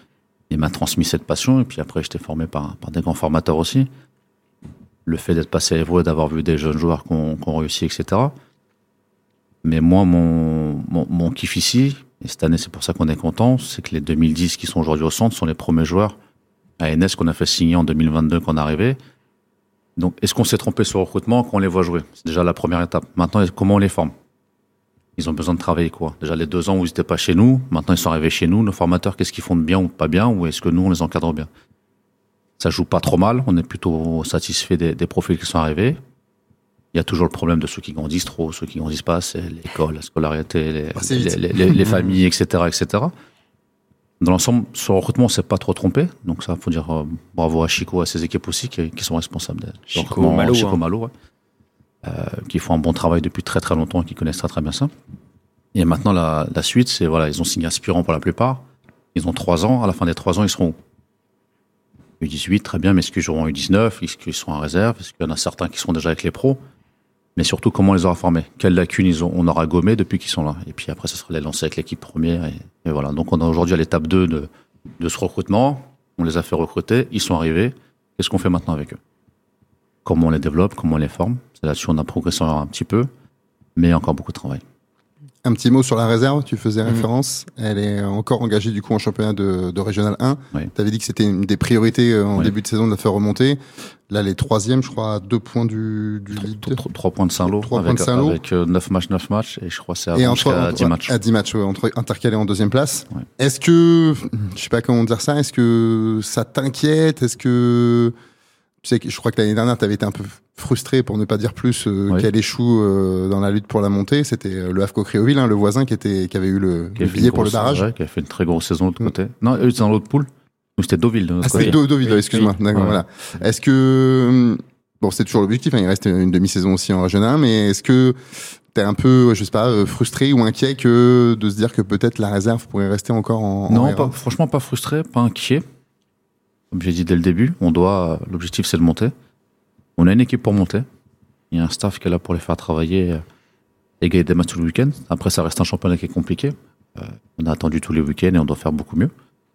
Il m'a transmis cette passion, et puis après, j'étais formé par, par des grands formateurs aussi. Le fait d'être passé à Évreux, d'avoir vu des jeunes joueurs qui ont, qui ont réussi, et cetera. Mais moi, mon, mon, mon kiff ici, et cette année, c'est pour ça qu'on est content, c'est que les deux mille dix qui sont aujourd'hui au centre sont les premiers joueurs à N S qu'on a fait signer en deux mille vingt-deux quand on est arrivé. Donc, est-ce qu'on s'est trompé sur le recrutement quand on les voit jouer? C'est déjà la première étape. Maintenant, comment on les forme? Ils ont besoin de travailler quoi? Déjà les deux ans où ils n'étaient pas chez nous, maintenant ils sont arrivés chez nous. Nos formateurs, qu'est-ce qu'ils font de bien ou pas bien? Ou est-ce que nous, on les encadre bien? Ça joue pas trop mal. On est plutôt satisfait des, des profils qui sont arrivés. Il y a toujours le problème de ceux qui grandissent trop, ceux qui grandissent pas, c'est l'école, la scolarité, les, ah, les, les, les, les familles, et cetera, et cetera. Dans l'ensemble, sur le recrutement, on s'est pas trop trompé. Donc ça, faut dire euh, bravo à Chico, à ses équipes aussi, qui, qui sont responsables. De Chico Malo, Chico hein. Malo, ouais. euh, qui font un bon travail depuis très très longtemps et qui connaissent très très bien ça. Et maintenant, la, la suite, c'est voilà, ils ont signé aspirant pour la plupart. Ils ont trois ans. À la fin des trois ans, ils seront U dix-huit, très bien, mais est-ce qu'ils joueront U dix-neuf? Est-ce qu'ils sont en réserve? Est-ce qu'il y en a certains qui seront déjà avec les pros? Mais surtout, comment on les aura formés? Quelles lacunes ils ont, on aura gommé depuis qu'ils sont là? Et puis après, ça sera les lancer avec l'équipe première. Et, et voilà. Donc, on est aujourd'hui à l'étape deux de, de ce recrutement. On les a fait recruter. Ils sont arrivés. Qu'est-ce qu'on fait maintenant avec eux? Comment on les développe? Comment on les forme? C'est là-dessus on a progressé un petit peu, mais il y a encore beaucoup de travail. Un petit mot sur la réserve, tu faisais référence. Mmh. Elle est encore engagée du coup en championnat de, de Régional un. Oui. Tu avais dit que c'était une des priorités en oui. début de saison de la faire remonter. Là, les troisièmes, je crois, à deux points du, du leader. Trois points de Saint-Lô. Trois points de Saint-Lô. Avec neuf matchs, neuf matchs. Et je crois que c'est à, entre, à dix matchs. À dix matchs, ouais, entre intercalés en deuxième place. Ouais. Est-ce que, je sais pas comment dire ça, est-ce que ça t'inquiète? Est-ce que, tu sais, je crois que l'année dernière, tu avais été un peu frustré, pour ne pas dire plus, euh, oui. qu'elle échoue euh, dans la lutte pour la montée. C'était euh, le Havre Criouville, hein, le voisin qui était, qui avait eu le, le billet pour le barrage. Ouais, qui a fait une très grosse saison de l'autre mmh. côté. Non, eux, c'est dans l'autre poule. Ou c'était Deauville de notre ah, côté. C'était Deauville, oui. excuse-moi. Oui. D'accord, ouais. Voilà. Est-ce que, bon, c'est toujours l'objectif, hein, il reste une demi-saison aussi en Régional un, mais est-ce que t'es un peu, je sais pas, frustré ou inquiet que de se dire que peut-être la réserve pourrait rester encore en, non, en pas, franchement, pas frustré, pas inquiet. Comme j'ai dit dès le début, on doit, l'objectif c'est de monter. On a une équipe pour monter. Il y a un staff qui est là pour les faire travailler et gagner des matchs tout le week-end. Après, ça reste un championnat qui est compliqué. Euh, on a attendu tous les week-ends et on doit faire beaucoup mieux.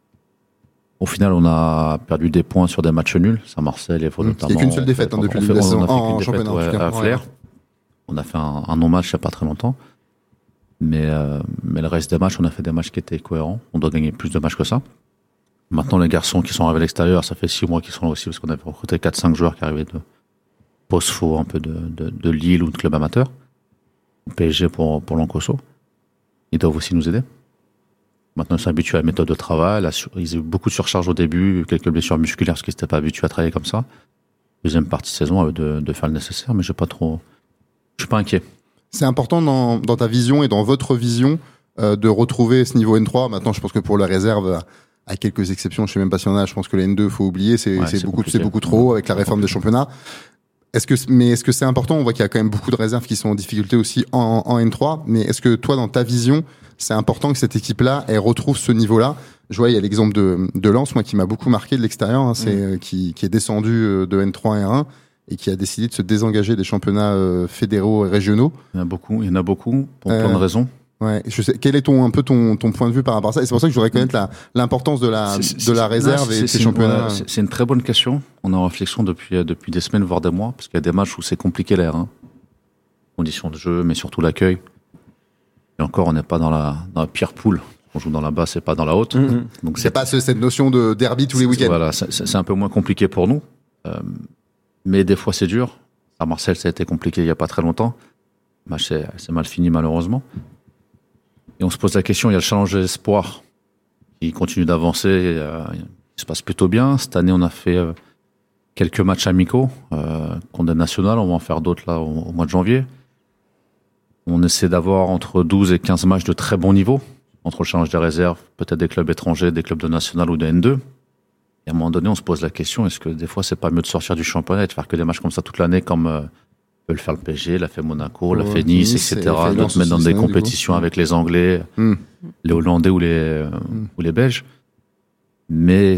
Au final, on a perdu des points sur des matchs nuls. Saint-Marcel et Vaud, mmh. notamment. Il n'y a qu'une seule défaite hein, depuis le début de la saison en championnat. Ouais, à Flers. Ouais. On a fait un, un non-match il n'y a pas très longtemps. Mais, euh, mais le reste des matchs, on a fait des matchs qui étaient cohérents. On doit gagner plus de matchs que ça. Maintenant, les garçons qui sont arrivés à l'extérieur, ça fait six mois qu'ils sont là aussi parce qu'on avait recruté quatre cinq joueurs qui arrivaient de Posfo, un peu de, de, de Lille ou de club amateur. P S G pour, pour Lancoso. Ils doivent aussi nous aider. Maintenant, ils sont habitués à la méthode de travail. La, ils ont eu beaucoup de surcharge au début, quelques blessures musculaires parce qu'ils n'étaient pas habitués à travailler comme ça. Deuxième partie de saison, de, de faire le nécessaire, mais je pas trop, je suis pas inquiet. C'est important dans, dans ta vision et dans votre vision euh, de retrouver ce niveau N trois. Maintenant, je pense que pour la réserve, à quelques exceptions, je sais même pas s'il y en a, je pense que les N deux, faut oublier, c'est, ouais, c'est, c'est, beaucoup, c'est beaucoup trop avec la réforme des championnats. Est-ce que, mais est-ce que c'est important? On voit qu'il y a quand même beaucoup de réserves qui sont en difficulté aussi en, en N trois. Mais est-ce que toi, dans ta vision, c'est important que cette équipe-là, elle retrouve ce niveau-là? Je vois, il y a l'exemple de, de Lens, moi, qui m'a beaucoup marqué de l'extérieur, hein, c'est, mmh. qui, qui est descendu de N trois à R un et qui a décidé de se désengager des championnats euh, fédéraux et régionaux. Il y en a beaucoup, il y en a beaucoup, pour euh, plein de raisons. Ouais, je sais, quel est ton, un peu ton, ton point de vue par rapport à ça? Et c'est pour ça que je voudrais connaître la, l'importance de la, c'est, de la réserve c'est, et de ces c'est championnats. Une, c'est, c'est une très bonne question. On est en réflexion depuis, depuis des semaines, voire des mois, parce qu'il y a des matchs où c'est compliqué l'air, hein. Conditions de jeu, mais surtout l'accueil. Et encore, on n'est pas dans la, dans la pire poule. On joue dans la basse et pas dans la haute. Mmh. Donc c'est, c'est pas ce, cette notion de derby tous les week-ends. Voilà, c'est, c'est un peu moins compliqué pour nous. Euh, mais des fois c'est dur. À Marseille, ça a été compliqué il y a pas très longtemps. Le match c'est, c'est mal fini malheureusement. Et on se pose la question, il y a le challenge d'espoir qui continue d'avancer, euh, il se passe plutôt bien. Cette année, on a fait euh, quelques matchs amicaux euh, contre des nationales, on va en faire d'autres là au, au mois de janvier. On essaie d'avoir entre douze et quinze matchs de très bon niveau, entre le challenge des réserves, peut-être des clubs étrangers, des clubs de national ou de N deux. Et à un moment donné, on se pose la question, est-ce que des fois, c'est pas mieux de sortir du championnat et de faire que des matchs comme ça toute l'année, comme euh, peut le faire le P S G, l'a fait Monaco, oh, l'a fait Nice, nice et cetera. D'autres mettre dans des compétitions avec les Anglais, mm. les Hollandais ou les, euh, mm. ou les Belges. Mais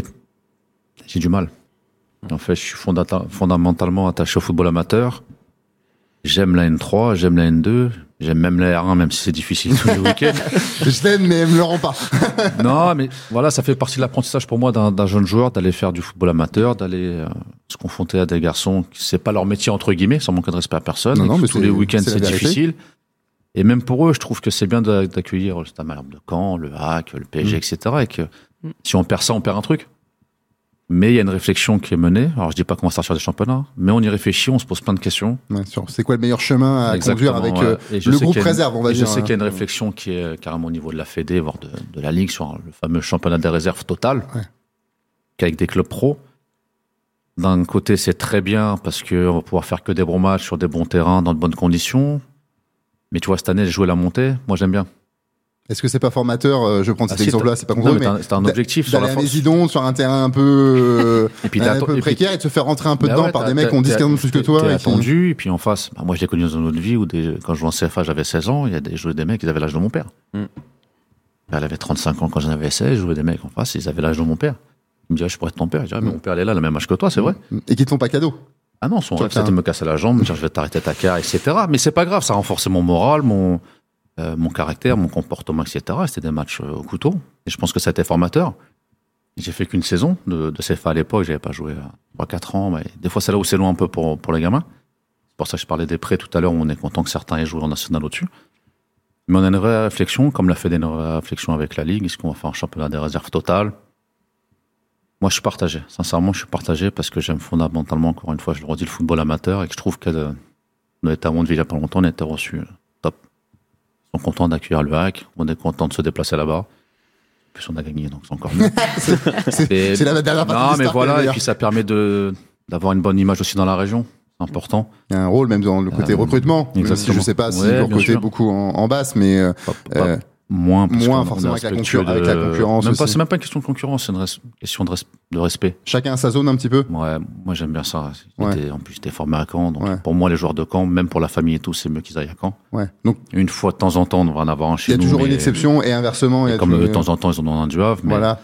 j'ai du mal. En fait, je suis fondata- fondamentalement attaché au football amateur. J'aime la N trois, j'aime la N deux, j'aime même la R un, même si c'est difficile tous les week-ends. Je l'aime, mais elle me le rend pas. Non, mais voilà, ça fait partie de l'apprentissage pour moi d'un, d'un jeune joueur, d'aller faire du football amateur, d'aller euh, se confronter à des garçons qui c'est pas leur métier entre guillemets, sans manquer de respect à personne. Non, non, mais tous les week-ends c'est c'est la vérité. difficile. Et même pour eux, je trouve que c'est bien de- d'accueillir le Stade Malherbe de Caen, le H A C, le P S G, Mm. et cetera. Et que si on perd ça, on perd un truc. Mais il y a une réflexion qui est menée. Alors, je dis pas qu'on va sortir des championnats, mais on y réfléchit, on se pose plein de questions. Ouais, sur c'est quoi le meilleur chemin à Exactement, conduire avec ouais. euh, Et je le sais groupe qu'il y a une- réserve, on va et dire. Je sais qu'il y a une hein. réflexion qui est carrément au niveau de la Fédé, voire de, de la Ligue, sur le fameux championnat des réserves total, Ouais. qu'avec des clubs pro. D'un côté, c'est très bien parce qu'on va pouvoir faire que des bons matchs sur des bons terrains, dans de bonnes conditions. Mais tu vois, cette année, jouer la montée, moi j'aime bien. Est-ce que c'est pas formateur euh, Je prends Ah, cet si, exemple-là, t'as- c'est pas non, contre eux, mais mais t'as- t'as un objectif sur d'aller la à force. Mésidon sur un terrain un peu, euh, Et puis un t'as- peu et puis- précaire et de se faire rentrer un peu Bah dedans ouais, par t'as- des mecs qui ont t'as- dix quinze ans de plus que t'es- toi. T'es et qui- attendu, et puis en face, bah, moi je l'ai connu dans une autre vie où des, quand je jouais en C F A, j'avais seize ans, il y a des, je jouais des mecs, ils avaient l'âge de mon père. Mm. Elle avait trente-cinq ans quand j'en avais seize, je jouais des mecs en face, ils avaient l'âge de mon père. Il me dit, ah, je pourrais être ton père. Je dis, ah, mais Mm. mon père, elle est là, le même âge que toi, c'est vrai. Et qui te font pas cadeau. Ah non, son Sur rêve, le terrain. c'était de me casser la jambe, me dire, je vais t'arrêter ta carrière, et cetera. Mais c'est pas grave, ça a renforcé mon moral, mon, euh, mon caractère, mon comportement, et cetera. C'était des matchs euh, au couteau. Et je pense que ça a été formateur. J'ai fait qu'une saison de, de C F A à l'époque, j'avais pas joué trois quatre ans, mais des fois c'est là où c'est loin un peu pour, pour les gamins. C'est pour ça que je parlais des prêts tout à l'heure, où on est content que certains aient joué en national au-dessus. Mais on a une vraie réflexion, comme l'a fait des réflexions avec la Ligue, est-ce qu'on va faire un championnat des réserves totales? Moi, je suis partagé. Sincèrement, je suis partagé parce que j'aime fondamentalement, encore une fois, je le redis, le football amateur et que je trouve que euh, on était à Mondeville il y a pas longtemps, on a été reçus euh, top. Ils sont contents d'accueillir le H A C, on est contents de se déplacer là-bas. En plus, on a gagné, donc c'est encore mieux. C'est Et- c'est la dernière partie Non, de mais l'histoire voilà, qui est et meilleure. puis ça permet de, d'avoir une bonne image aussi dans la région. C'est important. Il y a un rôle même dans le côté Euh, recrutement. Même si exactement. je sais pas si Ouais, vous bien recrutez sûr. beaucoup en, en basse, mais euh, Pas- pas- euh, moins, parce moins qu'on- on est forcément avec la respectueux concur- avec la concurrence Même pas, aussi. c'est même pas une question de concurrence, c'est une res- question de, res- de respect. chacun a sa zone un petit peu. Ouais, moi j'aime bien ça. Ouais. J'étais- En plus, j'étais formé à Caen, donc Ouais. pour moi, les joueurs de Caen, même pour la famille et tout, c'est mieux qu'ils aillent à Caen. Ouais. Donc Une fois de temps en temps, on va en avoir un il chez y a nous. toujours mais- une exception et inversement. il y et a comme toujours- de temps en temps, ils en ont un du Havre, mais, Voilà.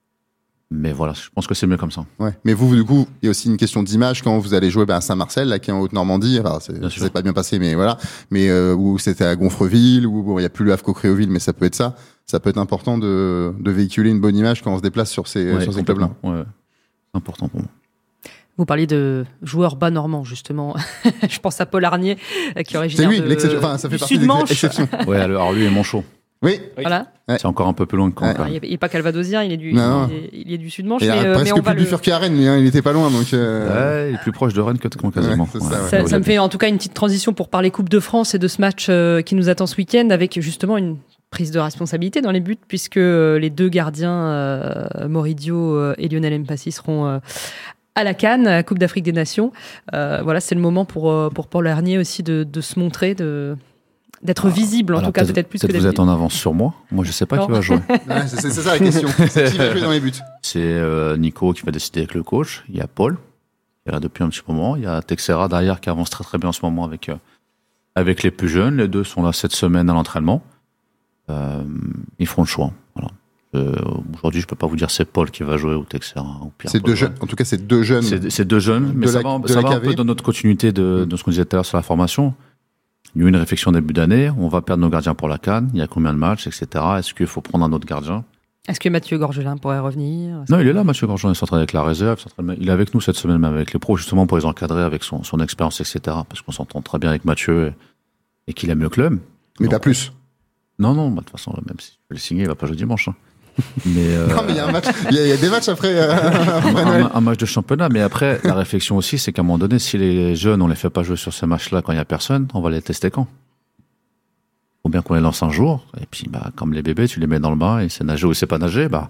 mais voilà, je pense que c'est mieux comme ça. Ouais. Mais vous, du coup, il y a aussi une question d'image quand vous allez jouer ben, à Saint-Marcel, là, qui est en Haute-Normandie. Enfin, c'est, Bien ça sûr. s'est pas bien passé, mais voilà. Mais euh, où c'était à Gonfreville, où bon, il y a plus le Havre qu'au Créauville, mais ça peut être ça. Ça peut être important de, de véhiculer une bonne image quand on se déplace sur ces, Ouais, sur ces clubs-là. complètement. Ouais, c'est important pour moi. Vous parliez de joueurs bas normands, justement. Je pense à Paul Arnier, euh, qui est C'est originaire lui, de, l'exception. Enfin, ça fait du partie des Sud-Manche. exceptions. Ouais, alors lui est Manchot. Oui. Voilà. Ouais. C'est encore un peu plus loin que Caen. Ouais. quand Alors, même. il n'est pas calvadosien, il est du, Non. il est, il est du Sud-Manche, Il mais, a euh, mais presque on va plus le... bifurqué à Rennes, mais hein, il était pas loin, donc. euh, Ouais, il est plus proche de Rennes que de Caen, quasiment. Ouais, c'est ça, Ouais. ouais. Ça, Ouais, ça me fait en tout cas une petite transition pour parler Coupe de France et de ce match euh, qui nous attend ce week-end avec justement une prise de responsabilité dans les buts puisque euh, les deux gardiens, euh, Moridio euh, et Lionel Mpassi, seront euh, à la CAN, à la Coupe d'Afrique des Nations. Euh, voilà, c'est le moment pour, euh, pour Paul Arnier aussi de, de se montrer, de, d'être visible en Alors, tout cas peut-être plus que Peut-être vous êtes d'habitude. en avance sur moi. Moi, je sais pas Non. qui va jouer. Ouais, c'est, c'est ça la question. C'est qui va jouer dans les buts. C'est euh, Nico qui va décider avec le coach. Il y a Paul, qui est là depuis un petit moment. Il y a Texera derrière qui avance très très bien en ce moment avec, euh, avec les plus jeunes. Les deux sont là cette semaine à l'entraînement. Euh, ils feront le choix. Voilà. Euh, aujourd'hui, je peux pas vous dire c'est Paul qui va jouer ou Texera ou Pierre. C'est Paul. deux jeunes. En tout cas, c'est deux jeunes. C'est, c'est deux jeunes, mais De ça la- va, de ça la va un K V. peu dans notre continuité de, de ce qu'on disait tout à l'heure sur la formation. Il y a eu une réflexion début d'année. On va perdre nos gardiens pour la CAN. Il y a combien de matchs, et cetera. Est-ce qu'il faut prendre un autre gardien? Est-ce que Mathieu Gorgelin pourrait revenir? Non, il est là, Mathieu Gorgeon, il s'entraîne avec la réserve, il s'entraîne- il est avec nous cette semaine, même avec les pros, justement pour les encadrer avec son, son expérience, et cetera. Parce qu'on s'entend très bien avec Mathieu et, et qu'il aime le club. Mais Donc, pas plus. Non, non, bah, de toute façon, même si je peux le signer, il va pas jouer dimanche. Hein. Mais, euh, Non, mais il y a un match. Il y, a- il y a des matchs après. euh, après un, Noël. un- un match de championnat, mais après, la réflexion aussi, c'est qu'à un moment donné, si les jeunes, on les fait pas jouer sur ces matchs-là quand il y a personne, on va les tester quand? Faut bien qu'on les lance un jour, et puis, bah, comme les bébés, tu les mets dans le bain, et c'est nager ou c'est pas nager, bah,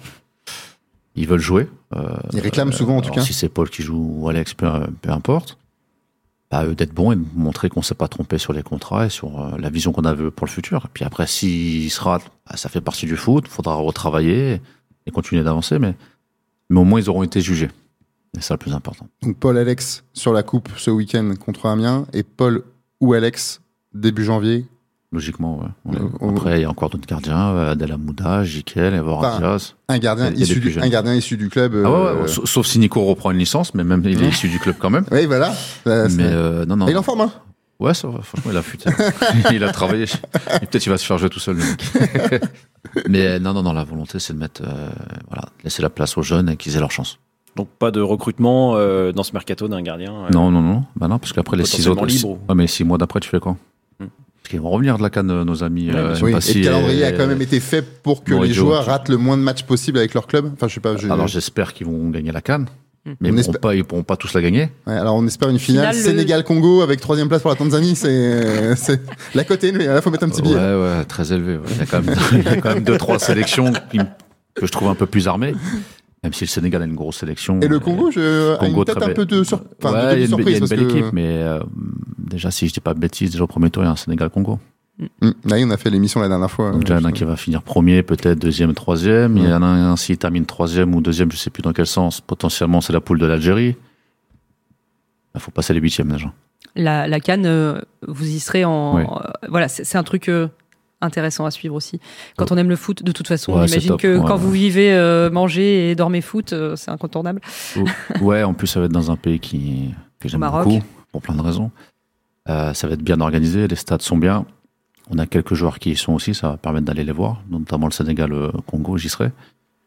ils veulent jouer. Euh, Ils réclament souvent, en tout alors, cas. Si c'est Paul qui joue ou Alex, peu, peu importe, bah, eux d'être bons et de montrer qu'on s'est pas trompé sur les contrats et sur euh, la vision qu'on avait pour le futur. Et puis après, s'il se rate, bah, ça fait partie du foot, faudra retravailler et continuer d'avancer, mais, mais au moins ils auront été jugés. Et c'est ça le plus important. Donc Paul Alex sur la coupe ce week-end contre Amiens et Paul ou Alex début janvier. Logiquement, ouais. On est- Euh, on- Après, il y a encore d'autres gardiens, euh, Adel Amouda, Jikel, Evor Enfin, Diaz. Un gardien Il y a des issu plus du, jeunes. un gardien issu du club. Ah ouais, euh, ouais, sauf sauf si Nico reprend une licence, mais même il est issu du club quand même. Oui, voilà. Euh, c'est- Mais euh, non, non. Et il en forme, hein. Ouais, ça va, franchement, il a futé. Il a travaillé. Et peut-être il va se faire jouer tout seul, le mec. Mais non, non, non, la volonté, c'est de mettre, euh, voilà, laisser la place aux jeunes et qu'ils aient leur chance. Donc pas de recrutement euh, dans ce mercato d'un gardien euh, Non, non, non. Bah non, parce qu'après les six autres. Libre, ou... Ouais, mais six mois d'après, tu fais quoi? hmm. Parce qu'ils vont revenir de la CAN, nos amis. Ouais, euh, oui. Passy et le calendrier et... a quand même été fait pour que bon, les Joe, joueurs qui... ratent le moins de matchs possible avec leur club. Enfin, je sais pas. Je... Alors j'espère qu'ils vont gagner la CAN. Mais on ils ne espère... pourront, pas, ils pourront pas tous la gagner. Ouais, alors on espère une finale, finale Sénégal-Congo avec troisième place pour la Tanzanie. C'est, c'est la côté, mais il faut mettre un petit billet. Ouais, ouais, très élevé. Ouais. Il y a quand même, il y a quand même deux, trois sélections qui, que je trouve un peu plus armées. Même si le Sénégal a une grosse sélection. Et le Congo, je... Congo a peut-être un peu de, sur... enfin, ouais, de il y a une, surprise. Il y a une belle que... équipe, mais euh, déjà, si je dis pas de bêtises, déjà au premier tour, il y a un Sénégal-Congo. Mmh. Là, on a fait l'émission la dernière fois. Donc, il y en a un qui va finir premier, peut-être deuxième, troisième. Mmh. Il y en a un, s'il termine troisième ou deuxième, je sais plus dans quel sens. Potentiellement, c'est la poule de l'Algérie. Il faut passer les huitièmes déjà. La, la CAN, euh, vous y serez en. Oui. Euh, voilà, c'est, c'est un truc. Euh... intéressant à suivre aussi. Quand on aime le foot, de toute façon, ouais, on imagine que ouais, quand ouais. vous vivez, euh, mangez et dormez foot, euh, c'est incontournable. Ouais, en plus, ça va être dans un pays qui, que j'aime Maroc. beaucoup, pour plein de raisons. Euh, ça va être bien organisé, les stades sont bien. On a quelques joueurs qui y sont aussi, ça va permettre d'aller les voir, notamment le Sénégal, le Congo, j'y serai.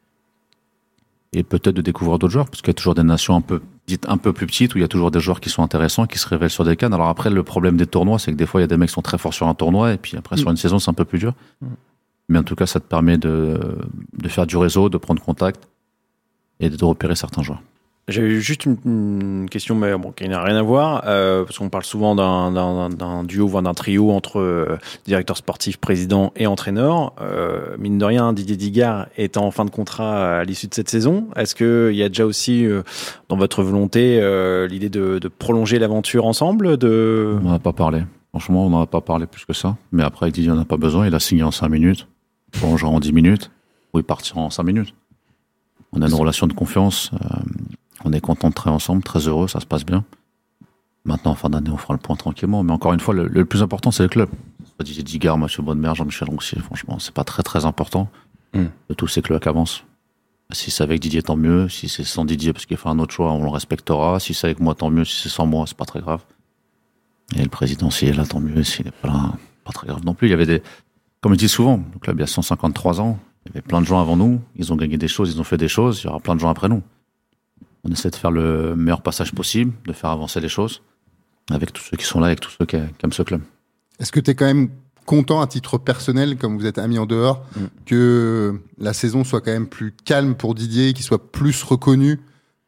Et peut-être de découvrir d'autres joueurs, parce qu'il y a toujours des nations un peu dites un peu plus petites, où il y a toujours des joueurs qui sont intéressants, qui se révèlent sur des cannes. Alors après, le problème des tournois, c'est que des fois, il y a des mecs qui sont très forts sur un tournoi, et puis après, mmh. sur une saison, c'est un peu plus dur. Mmh. Mais en tout cas, ça te permet de, de faire du réseau, de prendre contact, et de repérer certains joueurs. J'ai juste une, une question, mais bon, qui n'a rien à voir, euh, parce qu'on parle souvent d'un, d'un, d'un duo, voire d'un trio entre euh, directeur sportif, président et entraîneur. Euh, mine de rien, Didier Digard est en fin de contrat à l'issue de cette saison. Est-ce qu'il y a déjà aussi, euh, dans votre volonté, euh, l'idée de, de prolonger l'aventure ensemble de... On n'en a pas parlé. Franchement, on n'en a pas parlé plus que ça. Mais après, Didier n'en a pas besoin. Il a signé en cinq minutes, prolongera en dix minutes, ou il partira en cinq minutes. On a une relation de confiance. Euh, On est content de travailler ensemble, très heureux, ça se passe bien. Maintenant, en fin d'année, on fera le point tranquillement. Mais encore une fois, le, le plus important, c'est le club. C'est pas Didier Digard, Mathieu Bonnemer, Jean-Michel Ronquier. Franchement, c'est pas très très important. Mm. De tous ces clubs qui avancent. Si c'est avec Didier, tant mieux. Si c'est sans Didier, parce qu'il fait un autre choix, on le respectera. Si c'est avec moi, tant mieux. Si c'est sans moi, c'est pas très grave. Et le président, s'il est là, tant mieux. S'il est pas là, pas très grave non plus. Il y avait des, comme je dis souvent, le club, il y a cent cinquante-trois ans. Il y avait plein de gens avant nous. Ils ont gagné des choses, ils ont fait des choses. Il y aura plein de gens après nous. On essaie de faire le meilleur passage possible, de faire avancer les choses, avec tous ceux qui sont là, avec tous ceux qui, qui aiment ce club. Est-ce que tu es quand même content, à titre personnel, comme vous êtes amis en dehors, mmh. que la saison soit quand même plus calme pour Didier, qu'il soit plus reconnu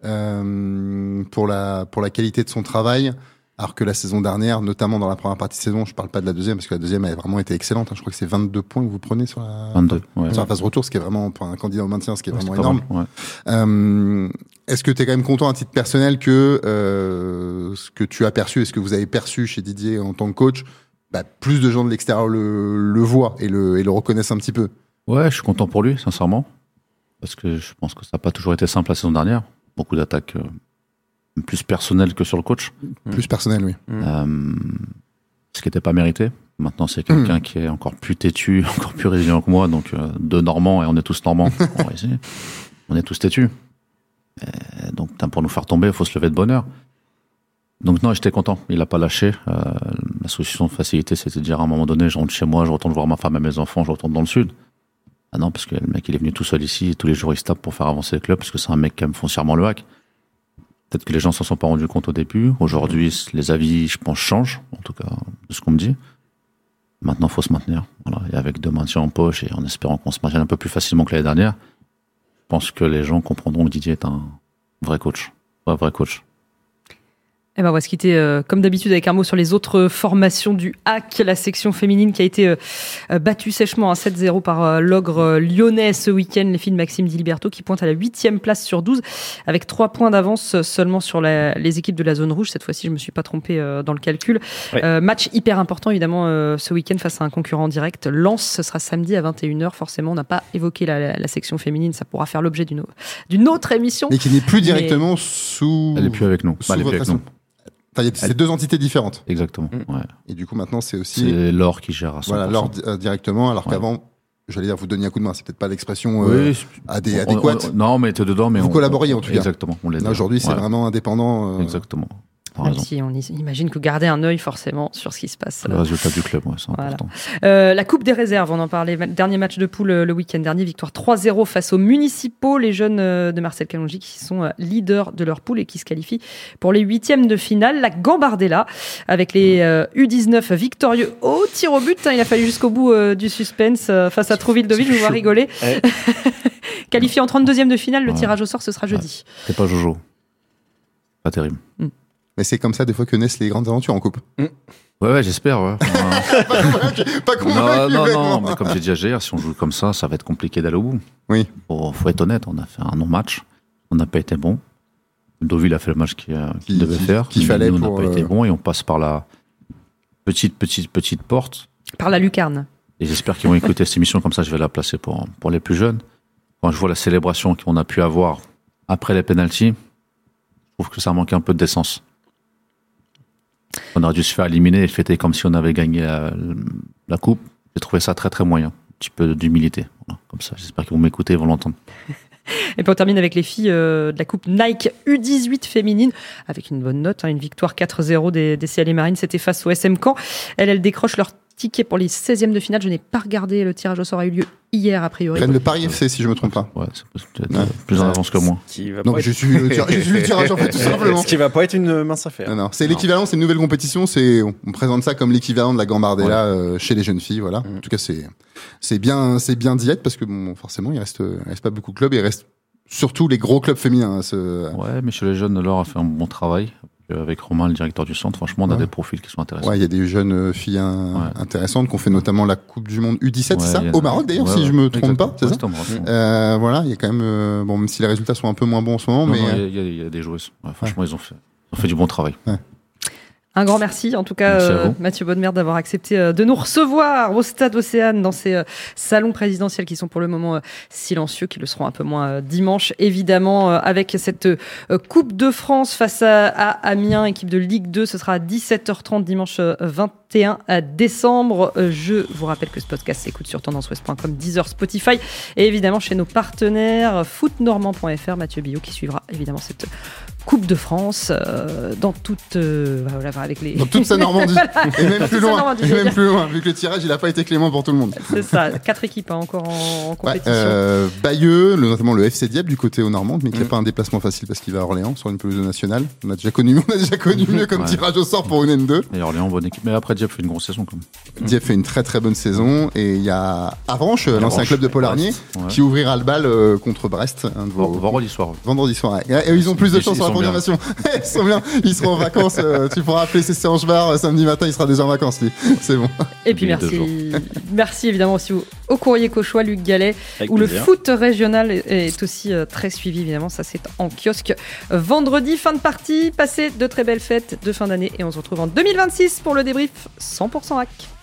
euh, pour, la, pour la qualité de son travail, alors que la saison dernière, notamment dans la première partie de saison, je parle pas de la deuxième, parce que la deuxième a vraiment été excellente. Hein. Je crois que c'est vingt-deux points que vous prenez sur la, vingt-deux, ouais. sur la phase retour, ce qui est vraiment, pour un candidat au maintien, ce qui est ouais, vraiment c'est énorme. Mal, ouais. euh, est-ce que tu es quand même content, à titre personnel, que euh, ce que tu as perçu et ce que vous avez perçu chez Didier en tant que coach, bah, plus de gens de l'extérieur le, le voient et le, et le reconnaissent un petit peu? Ouais, je suis content pour lui, sincèrement, parce que je pense que ça n'a pas toujours été simple la saison dernière. Beaucoup d'attaques euh, plus personnelles que sur le coach. Plus personnel, oui. Euh, ce qui n'était pas mérité. Maintenant, c'est quelqu'un mmh. qui est encore plus têtu, encore plus résilient que moi, donc euh, deux Normands, et on est tous Normands. on, ici, on est tous têtus. Et donc, pour nous faire tomber, il faut se lever de bonne heure. Donc non, j'étais content. Il n'a pas lâché. Euh, la solution de facilité, c'était de dire à un moment donné, je rentre chez moi, je retourne voir ma femme et mes enfants, je retourne dans le sud. Ah non, parce que le mec, il est venu tout seul ici, et tous les jours, il se tape pour faire avancer le club, parce que c'est un mec qui aime foncièrement le hack. Peut-être que les gens s'en sont pas rendus compte au début. Aujourd'hui, les avis, je pense, changent, en tout cas, de ce qu'on me dit. Maintenant, il faut se maintenir. Voilà. Et avec deux maintiens en poche, et en espérant qu'on se maintienne un peu plus facilement que l'année dernière, je pense que les gens comprendront que Didier est un vrai coach. Un vrai coach. Eh ben, on va se quitter euh, comme d'habitude avec un mot sur les autres formations du H A C, la section féminine qui a été euh, battue sèchement à sept zéro par euh, l'Ogre euh, lyonnais ce week-end. Les filles de Maxime Di Liberto qui pointent à la huitième place sur douze avec trois points d'avance seulement sur la, les équipes de la zone rouge. Cette fois-ci, je me suis pas trompé euh, dans le calcul. Ouais. Euh, match hyper important évidemment euh, ce week-end face à un concurrent direct. Lens, ce sera samedi à vingt et une heures. Forcément, on n'a pas évoqué la, la, la section féminine. Ça pourra faire l'objet d'une, d'une autre émission. Mais qui n'est plus directement Mais... sous. Elle n'est plus avec nous. Sous bah, elle est votre plus avec nous. Enfin, c'est deux entités différentes. Exactement. Mmh. Ouais. Et du coup, maintenant, c'est aussi. C'est l'Or qui gère à cent pour cent. Voilà, l'Or euh, directement, alors ouais. qu'avant, j'allais dire, vous donniez un coup de main. C'est peut-être pas l'expression euh, oui, adé- adéquate. On, on, non, mais t'es dedans, mais vous on, collaborez en tout cas. Exactement. On Là, aujourd'hui, c'est ouais. vraiment indépendant. Euh... Exactement. t'as Même raison. si on imagine que garder un œil forcément sur ce qui se passe. Le résultat du club, ouais, c'est Voilà. important. Euh, la Coupe des réserves, on en parlait. Dernier match de poule euh, le week-end dernier, victoire trois zéro face aux municipaux, les jeunes euh, de Marcel Kalonji qui sont euh, leaders de leur poule et qui se qualifient pour les huitièmes de finale. La Gambardella avec les euh, U dix-neuf victorieux au tir au but. Hein, il a fallu jusqu'au bout euh, du suspense euh, face à Trouville-Deauville, je vous vois rigoler. Ouais. Qualifié en trente-deuxième de finale, le Ouais. tirage au sort ce sera jeudi. C'est pas Jojo. Pas terrible. Mais c'est comme ça des fois que naissent les grandes aventures en coupe. Ouais, ouais, j'espère, ouais. Enfin, Pas convaincu, pas non, convaincu, non, mec, non, moi. mais comme j'ai dit à G R, si on joue comme ça, ça va être compliqué d'aller au bout. Oui. Faut, faut être honnête, on a fait un non-match, on n'a pas été bon. Deauville a fait le match qu'il, euh, qu'il Qui- devait qui- faire. qu'il mais fallait nous, on n'a pour, pas euh, été bon et on passe par la petite, petite, petite porte. Par la lucarne. Et j'espère qu'ils vont écouter cette émission, comme ça je vais la placer pour, pour les plus jeunes. Quand je vois la célébration qu'on a pu avoir après les pénaltys, je trouve que ça manque un peu de décence. On aurait dû se faire éliminer et fêter comme si on avait gagné la, la coupe. J'ai trouvé ça très très moyen. Un petit peu d'humilité. Voilà, comme ça, j'espère qu'ils vont m'écouter et vont l'entendre. Et puis on termine avec les filles euh, de la Coupe Nike U dix-huit féminine, avec une bonne note, hein, une victoire quatre zéro des, des C L et Marines, c'était face au S M Caen. Elles, elles décrochent leur ticket pour les seizièmes de finale. Je n'ai pas regardé, le tirage au sort a eu lieu hier a priori. Prennent le Paris F C si je me trompe pas. Ouais, c'est peut-être Ouais. plus en avance que moi. Qui va Non, pas mais être- je suis le tir- je suis le tirage en fait tout simplement. Ce qui va pas être une mince affaire. Non, non, c'est l'équivalent, c'est une nouvelle compétition, c'est, on présente ça comme l'équivalent de la Gambardella euh, chez les jeunes filles, voilà. Mm. En tout cas, c'est, c'est bien, c'est bien d'y être parce que bon, forcément, il reste, il reste pas beaucoup de clubs, il reste surtout les gros clubs féminins. hein, ce... Ouais, mais chez les jeunes, Laure a fait un bon travail. Avec Romain, le directeur du centre, franchement, on a Ouais. des profils qui sont intéressants. Ouais, il y a des jeunes euh, filles hein, Ouais. intéressantes qui ont fait notamment la Coupe du Monde U dix-sept, Ouais, c'est ça il y en a- au Maroc d'ailleurs, Ouais, si ouais, je me trompe exactement. pas, c'est Ouais, ça c'était au Maroc. euh, Voilà, il y a quand même, euh, bon, même si les résultats sont un peu moins bons en ce moment, Non, mais non, euh, il y, a- il y a des joueuses. Ouais, franchement, ils, ont fait, ils ont fait du bon travail. Un grand merci, en tout cas, Merci à euh, vous. Mathieu Bodmer, d'avoir accepté euh, de nous recevoir au Stade Océane dans ces euh, salons présidentiels qui sont pour le moment euh, silencieux, qui le seront un peu moins euh, dimanche, évidemment, euh, avec cette euh, Coupe de France face à, à Amiens, équipe de Ligue deux. Ce sera à dix-sept heures trente dimanche euh, vingt et un décembre. Euh, je vous rappelle que ce podcast s'écoute sur tendance ouest point com, Deezer, Spotify et évidemment chez nos partenaires footnormand point f r. Mathieu Billot qui suivra évidemment cette Coupe de France euh, dans toute euh, voilà, avec les dans toute sa Normandie, Voilà. et même Dans plus toute sa loin, Normandie, et je veux même dire. plus loin, vu que le tirage il a pas été clément pour tout le monde. C'est ça, quatre équipes hein, encore en, en Ouais, compétition. euh, Bayeux, le- notamment le F C Dieppe du côté au Normand, mais qui n'a Mm. pas un déplacement facile parce qu'il va à Orléans sur une pelouse nationale. On a déjà connu, on a déjà connu mieux comme Ouais. tirage au sort pour une N deux. Et Orléans, bonne équipe. Mais après, Dieppe fait une grosse saison, quand même. Dieppe fait une très très bonne saison et il y a Avranches, l'ancien Avranches, club de Polarnier, Ouais. qui ouvrira le bal euh, contre Brest. Un de vos- Bon, vendredi soir. Vendredi soir. ouais. Et, et ils ont plus de Ils- chance ils sur la sont bien. programmation. Ils sont bien. Ils seront en vacances. euh, tu pourras appeler C C Angebar euh, samedi matin. Il sera déjà en vacances, lui. C'est bon. Et puis il y a deux merci, merci évidemment aussi au, au Courrier Cauchois, Luc Gallet, Avec où le plaisir. foot régional est, est aussi euh, très suivi évidemment. Ça c'est en kiosque euh, vendredi, fin de partie. Passez de très belles fêtes de fin d'année et on se retrouve en deux mille vingt-six pour le débrief cent pour cent hack.